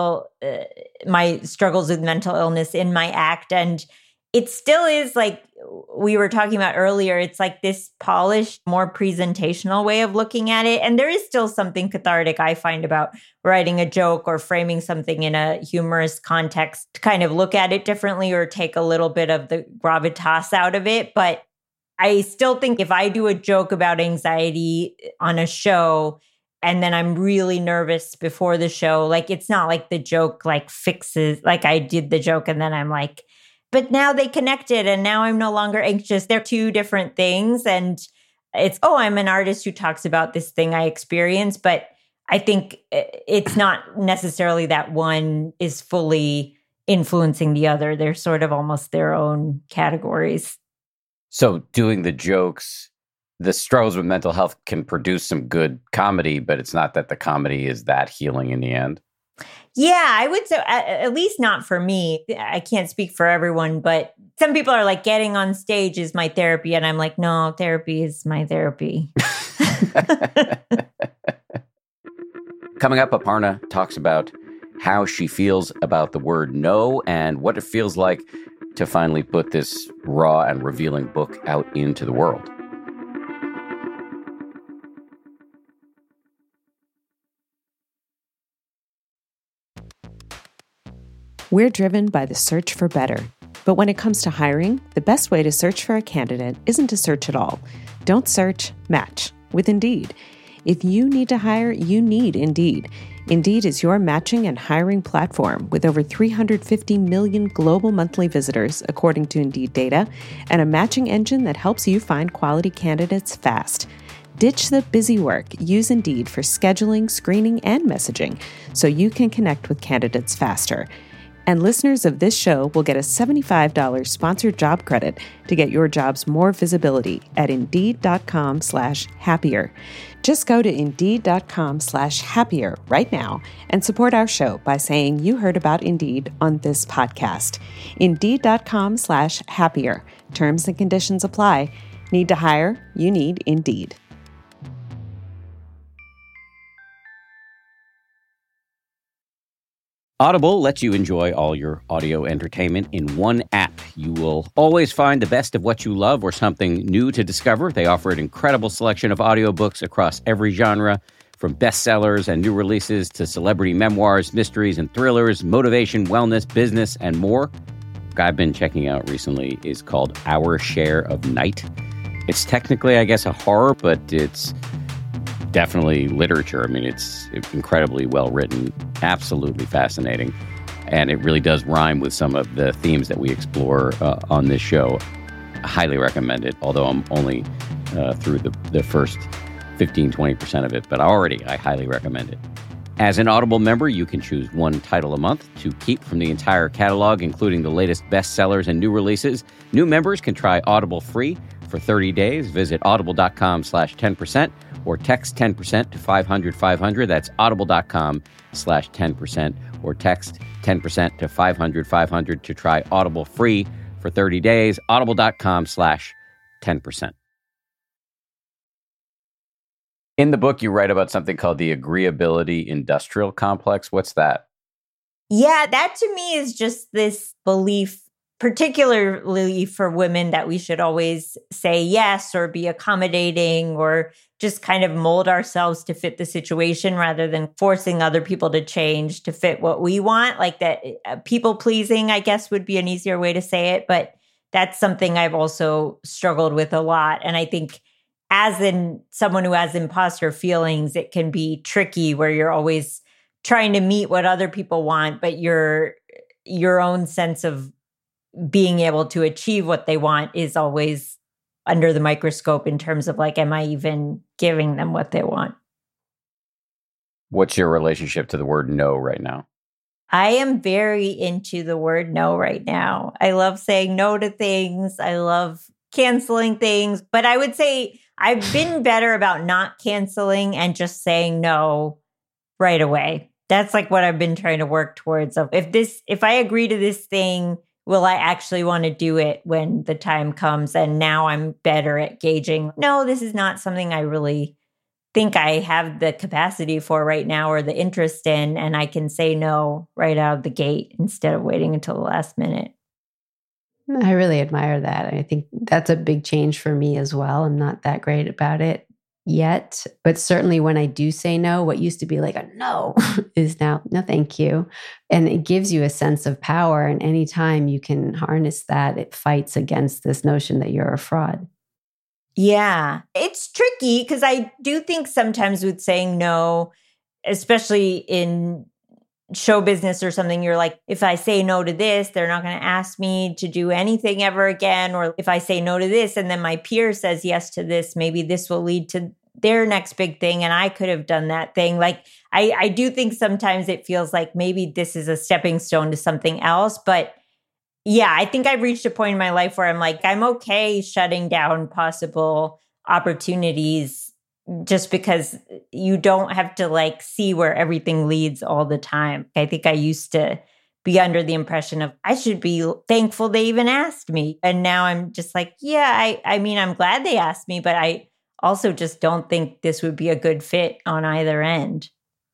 my struggles with mental illness in my act. And it still is like we were talking about earlier. It's like this polished, more presentational way of looking at it. And there is still something cathartic I find about writing a joke or framing something in a humorous context to kind of look at it differently or take a little bit of the gravitas out of it. But I still think if I do a joke about anxiety on a show and then I'm really nervous before the show, like it's not like the joke like fixes, like I did the joke and then I'm like, but now they connected and now I'm no longer anxious. They're two different things. And it's, I'm an artist who talks about this thing I experienced, but I think it's not necessarily that one is fully influencing the other. They're sort of almost their own categories. So doing the jokes, the struggles with mental health can produce some good comedy, but it's not that the comedy is that healing in the end. Yeah, I would say, at least not for me. I can't speak for everyone, but some people are like, getting on stage is my therapy. And I'm like, no, therapy is my therapy. Coming up, Aparna talks about how she feels about the word no and what it feels like to finally put this raw and revealing book out into the world. We're driven by the search for better. But when it comes to hiring, the best way to search for a candidate isn't to search at all. Don't search, match with Indeed. If you need to hire, you need Indeed. Indeed is your matching and hiring platform with over 350 million global monthly visitors, according to Indeed data, and a matching engine that helps you find quality candidates fast. Ditch the busy work. Use Indeed for scheduling, screening, and messaging so you can connect with candidates faster. And listeners of this show will get a $75 sponsored job credit to get your jobs more visibility at Indeed.com/happier. Just go to Indeed.com/happier right now and support our show by saying you heard about Indeed on this podcast. Indeed.com/happier. Terms and conditions apply. Need to hire? You need Indeed. Audible lets you enjoy all your audio entertainment in one app. You will always find the best of what you love or something new to discover. They offer an incredible selection of audiobooks across every genre, from bestsellers and new releases to celebrity memoirs, mysteries and thrillers, motivation, wellness, business, and more. What I've been checking out recently is called Our Share of Night. It's technically, I guess, a horror, but it's definitely literature. I mean, it's incredibly well written, absolutely fascinating, and it really does rhyme with some of the themes that we explore on this show. I highly recommend it, although I'm only through the first 15-20% of it, but I highly recommend it. As an Audible member, you can choose one title a month to keep from the entire catalog, including the latest bestsellers and new releases. New members can try Audible free for 30 days. Visit audible.com/10% or text 10% to 500 500. That's audible.com/10%, or text 10% to 500 500 to try Audible free for 30 days. Audible.com/10%. In the book, you write about something called the agreeability industrial complex. What's that? Yeah, that to me is just this belief, particularly for women, that we should always say yes or be accommodating or just kind of mold ourselves to fit the situation rather than forcing other people to change to fit what we want. Like that people pleasing, I guess, would be an easier way to say it. But that's something I've also struggled with a lot. And I think as in someone who has imposter feelings, it can be tricky where you're always trying to meet what other people want, but your own sense of being able to achieve what they want is always under the microscope in terms of like, am I even giving them what they want? What's your relationship to the word no right now? I am very into the word no right now. I love saying no to things. I love canceling things, but I would say I've been better about not canceling and just saying no right away. That's like what I've been trying to work towards. If I agree to this thing, will I actually want to do it when the time comes? And now I'm better at gauging, no, this is not something I really think I have the capacity for right now or the interest in. And I can say no right out of the gate instead of waiting until the last minute. I really admire that. I think that's a big change for me as well. I'm not that great about it yet, but certainly when I do say no, what used to be like a no is now no, thank you. And it gives you a sense of power. And anytime you can harness that, it fights against this notion that you're a fraud. Yeah, it's tricky because I do think sometimes with saying no, especially in show business or something, you're like, if I say no to this, they're not going to ask me to do anything ever again. Or if I say no to this and then my peer says yes to this, maybe this will lead to their next big thing and I could have done that thing. Like, I do think sometimes it feels like maybe this is a stepping stone to something else. But yeah, I think I've reached a point in my life where I'm like, I'm okay shutting down possible opportunities just because you don't have to like see where everything leads all the time. I think I used to be under the impression of I should be thankful they even asked me. And now I'm just like, yeah, I mean, I'm glad they asked me, but I also just don't think this would be a good fit on either end.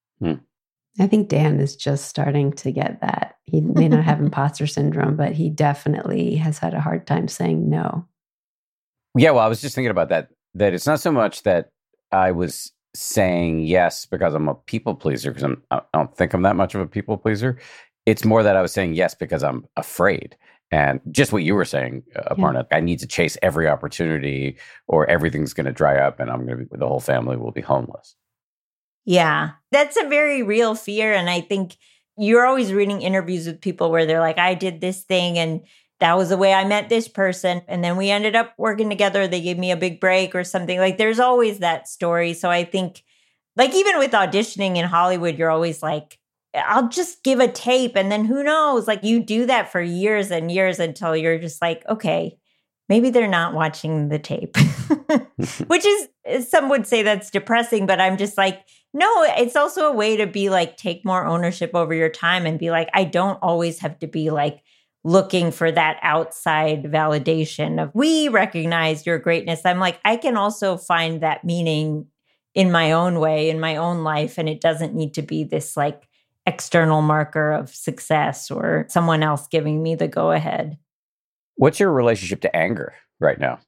I think Dan is just starting to get that. He may not have imposter syndrome, but he definitely has had a hard time saying no. Yeah, well, I was just thinking about that it's not so much that I was saying yes because I'm a people pleaser, because I don't think I'm that much of a people pleaser. It's more that I was saying yes because I'm afraid. And just what you were saying, Aparna, I need to chase every opportunity or everything's going to dry up and the whole family will be homeless. Yeah, that's a very real fear. And I think you're always reading interviews with people where they're like, I did this thing and that was the way I met this person. And then we ended up working together. They gave me a big break or something. Like there's always that story. So I think like even with auditioning in Hollywood, you're always like, I'll just give a tape. And then who knows? Like you do that for years and years until you're just like, okay, maybe they're not watching the tape, which is, some would say that's depressing, but I'm just like, no, it's also a way to be like, take more ownership over your time and be like, I don't always have to be like, looking for that outside validation of we recognize your greatness. I'm like, I can also find that meaning in my own way, in my own life. And it doesn't need to be this like external marker of success or someone else giving me the go ahead. What's your relationship to anger right now?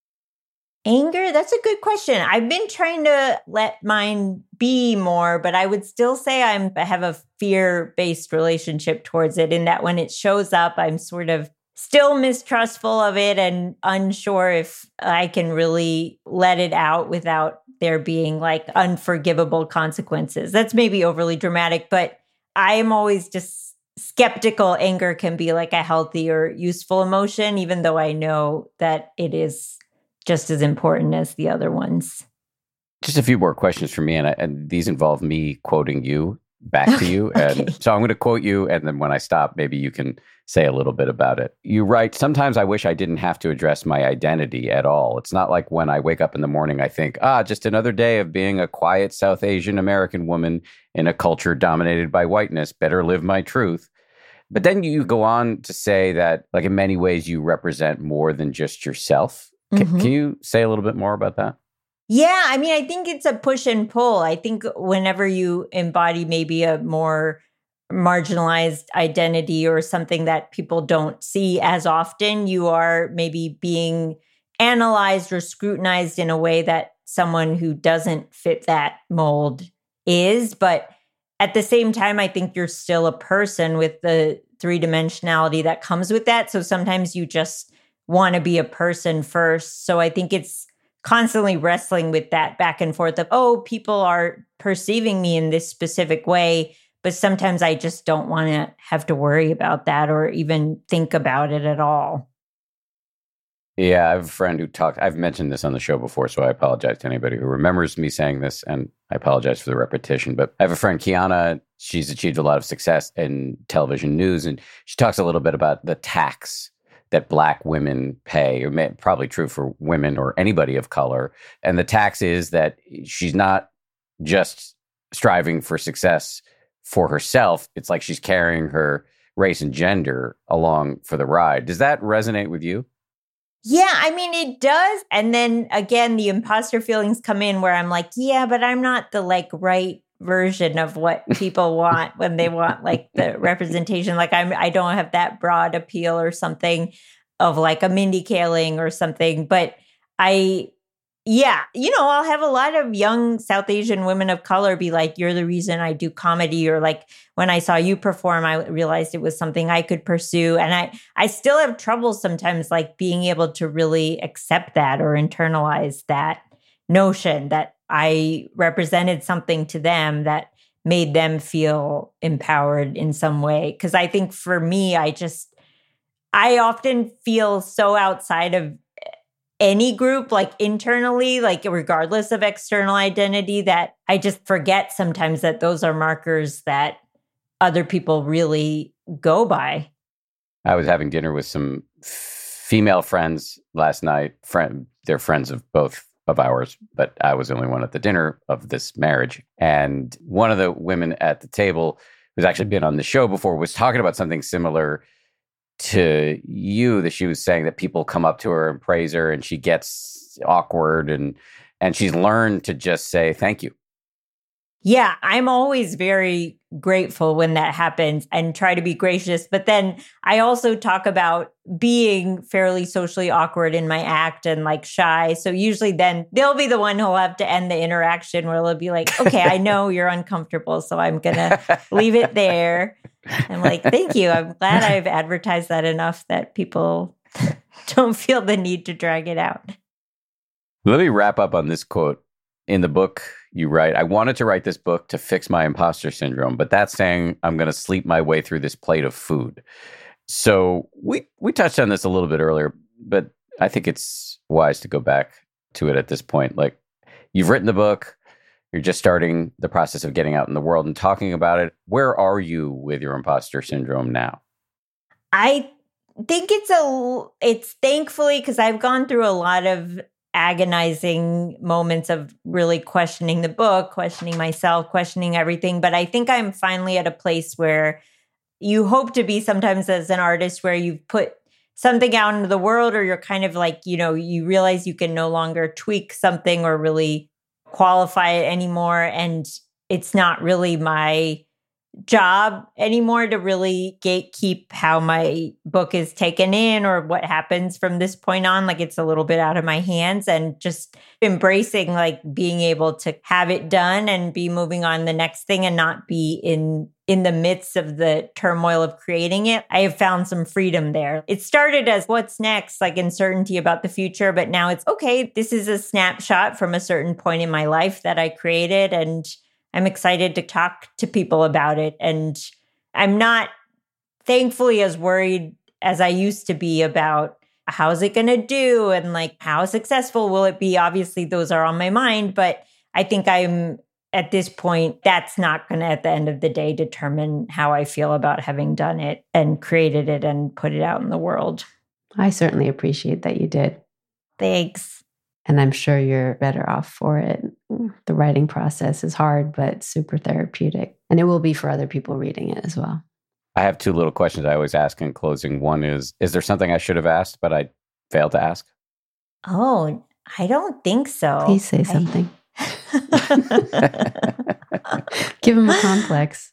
Anger? That's a good question. I've been trying to let mine be more, but I would still say I have a fear-based relationship towards it in that when it shows up, I'm sort of still mistrustful of it and unsure if I can really let it out without there being like unforgivable consequences. That's maybe overly dramatic, but I am always just skeptical. Anger can be like a healthy or useful emotion, even though I know that it is just as important as the other ones. Just a few more questions for me, and these involve me quoting you. back to you. Okay. And so I'm going to quote you. And then when I stop, maybe you can say a little bit about it. You write, sometimes I wish I didn't have to address my identity at all. It's not like when I wake up in the morning, I think, just another day of being a quiet South Asian American woman in a culture dominated by whiteness. Better live my truth. But then you go on to say that, like, in many ways, you represent more than just yourself. Can you say a little bit more about that? Yeah, I mean, I think it's a push and pull. I think whenever you embody maybe a more marginalized identity or something that people don't see as often, you are maybe being analyzed or scrutinized in a way that someone who doesn't fit that mold is. But at the same time, I think you're still a person with the three-dimensionality that comes with that. So sometimes you just want to be a person first. So I think it's constantly wrestling with that back and forth of, people are perceiving me in this specific way, but sometimes I just don't want to have to worry about that or even think about it at all. Yeah, I have a friend who I've mentioned this on the show before, so I apologize to anybody who remembers me saying this, and I apologize for the repetition. But I have a friend, Kiana. She's achieved a lot of success in television news, and she talks a little bit about the tax that Black women pay, or probably true for women or anybody of color. And the tax is that she's not just striving for success for herself. It's like she's carrying her race and gender along for the ride. Does that resonate with you? Yeah, I mean, it does. And then again, the imposter feelings come in where I'm like, yeah, but I'm not the right version of what people want when they want the representation. I don't have that broad appeal or something of a Mindy Kaling or something. But I'll have a lot of young South Asian women of color be like, you're the reason I do comedy. Or when I saw you perform, I realized it was something I could pursue. And I still have trouble sometimes being able to really accept that or internalize that notion that I represented something to them that made them feel empowered in some way. Because I think for me, I often feel so outside of any group, internally, regardless of external identity, that I just forget sometimes that those are markers that other people really go by. I was having dinner with some female friends last night. They're friends of both of ours, but I was the only one at the dinner of this marriage. And one of the women at the table, who's actually been on the show before, was talking about something similar to you, that she was saying that people come up to her and praise her and she gets awkward and she's learned to just say thank you. Yeah, I'm always very grateful when that happens and try to be gracious. But then I also talk about being fairly socially awkward in my act and shy. So usually then they'll be the one who'll have to end the interaction where they'll be like, okay, I know you're uncomfortable, so I'm going to leave it there. I'm like, thank you. I'm glad I've advertised that enough that people don't feel the need to drag it out. Let me wrap up on this quote. In the book, you write, I wanted to write this book to fix my imposter syndrome, but that's saying I'm going to sleep my way through this plate of food. So we touched on this a little bit earlier, but I think it's wise to go back to it at this point. You've written the book, you're just starting the process of getting out in the world and talking about it. Where are you with your imposter syndrome now? I think it's thankfully, because I've gone through a lot of agonizing moments of really questioning the book, questioning myself, questioning everything. But I think I'm finally at a place where you hope to be sometimes as an artist, where you've put something out into the world, or you're kind of you realize you can no longer tweak something or really qualify it anymore. And it's not really my job anymore to really gatekeep how my book is taken in or what happens from this point on. It's a little bit out of my hands, and just embracing being able to have it done and be moving on the next thing and not be in the midst of the turmoil of creating it. I have found some freedom there. It started as what's next, uncertainty about the future, but now it's okay. This is a snapshot from a certain point in my life that I created, and I'm excited to talk to people about it. And I'm not, thankfully, as worried as I used to be about how's it going to do and how successful will it be. Obviously, those are on my mind, but I think I'm at this point, that's not going to, at the end of the day, determine how I feel about having done it and created it and put it out in the world. I certainly appreciate that you did. Thanks. And I'm sure you're better off for it. The writing process is hard, but super therapeutic. And it will be for other people reading it as well. I have two little questions I always ask in closing. One is there something I should have asked, but I failed to ask? Oh, I don't think so. Please say something. Give him a complex.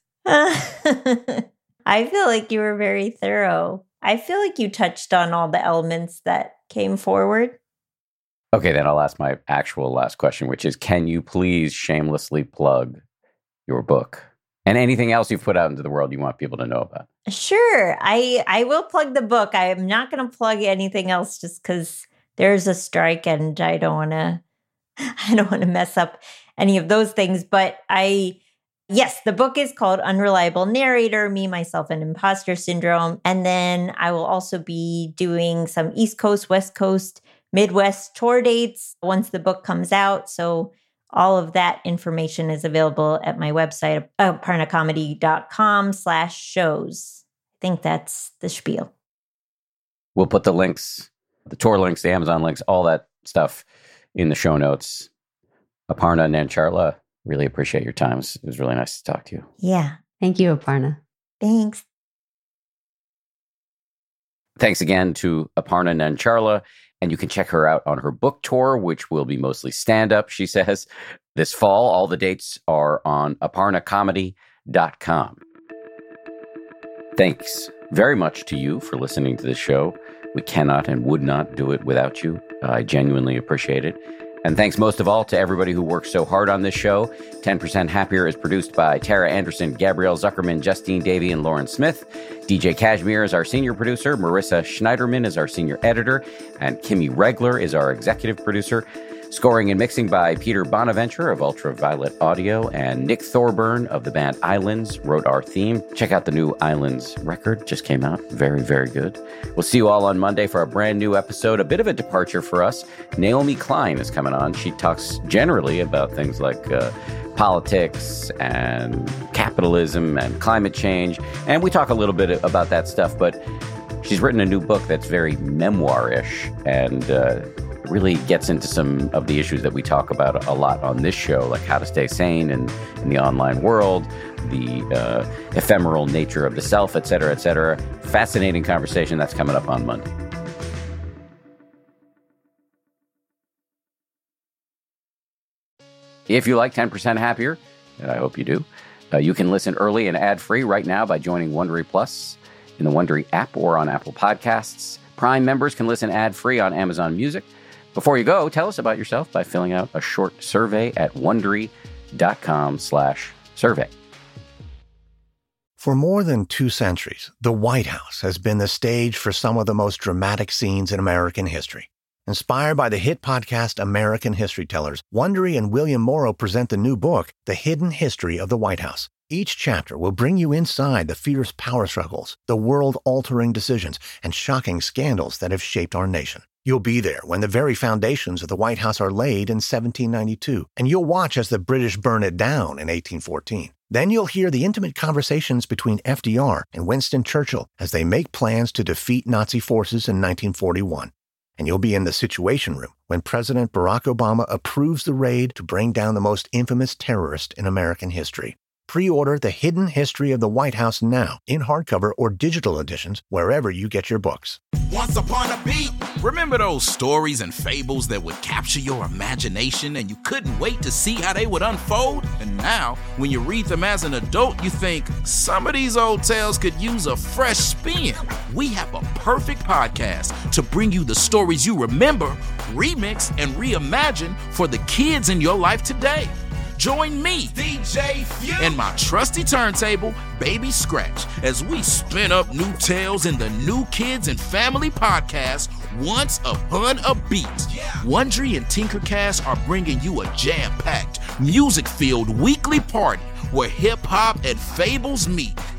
I feel like you were very thorough. I feel like you touched on all the elements that came forward. Okay, then I'll ask my actual last question, which is, can you please shamelessly plug your book and anything else you've put out into the world you want people to know about? Sure. I will plug the book. I am not going to plug anything else just because there's a strike and I don't want to mess up any of those things. But yes, the book is called Unreliable Narrator, Me, Myself, and Imposter Syndrome. And then I will also be doing some East Coast, West Coast, Midwest tour dates once the book comes out. So all of that information is available at my website, aparnacomedy.com/shows. I think that's the spiel. We'll put the links, the tour links, the Amazon links, all that stuff in the show notes. Aparna Nancharla, really appreciate your time. It was really nice to talk to you. Yeah. Thank you, Aparna. Thanks. Thanks again to Aparna Nancharla. And you can check her out on her book tour, which will be mostly stand-up, she says, this fall. All the dates are on aparnacomedy.com. Thanks very much to you for listening to this show. We cannot and would not do it without you. I genuinely appreciate it. And thanks most of all to everybody who worked so hard on this show. 10% Happier is produced by Tara Anderson, Gabrielle Zuckerman, Justine Davey, and Lauren Smith. DJ Kashmir is our senior producer. Marissa Schneiderman is our senior editor. And Kimmy Regler is our executive producer. Scoring and mixing by Peter Bonaventure of Ultraviolet Audio, and Nick Thorburn of the band Islands wrote our theme. Check out the new Islands record. Just came out. Very, very good. We'll see you all on Monday for a brand new episode. A bit of a departure for us. Naomi Klein is coming on. She talks generally about things like politics and capitalism and climate change. And we talk a little bit about that stuff, but she's written a new book that's very memoir-ish and really gets into some of the issues that we talk about a lot on this show, like how to stay sane in the online world, the ephemeral nature of the self, et cetera, et cetera. Fascinating conversation that's coming up on Monday. If you like 10% Happier, and I hope you do, you can listen early and ad-free right now by joining Wondery Plus in the Wondery app or on Apple Podcasts. Prime members can listen ad-free on Amazon Music. Before you go, tell us about yourself by filling out a short survey at Wondery.com/survey. For more than 2 centuries, the White House has been the stage for some of the most dramatic scenes in American history. Inspired by the hit podcast American History Tellers, Wondery and William Morrow present the new book, The Hidden History of the White House. Each chapter will bring you inside the fierce power struggles, the world-altering decisions, and shocking scandals that have shaped our nation. You'll be there when the very foundations of the White House are laid in 1792, and you'll watch as the British burn it down in 1814. Then you'll hear the intimate conversations between FDR and Winston Churchill as they make plans to defeat Nazi forces in 1941. And you'll be in the Situation Room when President Barack Obama approves the raid to bring down the most infamous terrorist in American history. Pre-order The Hidden History of the White House now in hardcover or digital editions wherever you get your books. Once upon a beat. Remember those stories and fables that would capture your imagination and you couldn't wait to see how they would unfold? And now, when you read them as an adult, you think, some of these old tales could use a fresh spin. We have a perfect podcast to bring you the stories you remember, remix, and reimagine for the kids in your life today. Join me, DJ Few, and my trusty turntable, Baby Scratch, as we spin up new tales in the New Kids and Family podcast, Once Upon a Beat. Wondery and Tinkercast are bringing you a jam-packed, music-filled weekly party where hip-hop and fables meet.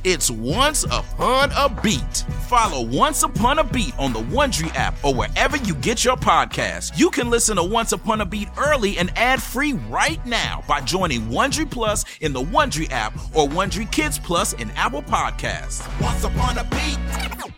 It's Once Upon a Beat. Follow Once Upon a Beat on the Wondery app or wherever you get your podcasts. You can listen to Once Upon a Beat early and ad-free right now by joining Wondery Plus in the Wondery app or Wondery Kids Plus in Apple Podcasts. Once Upon a Beat.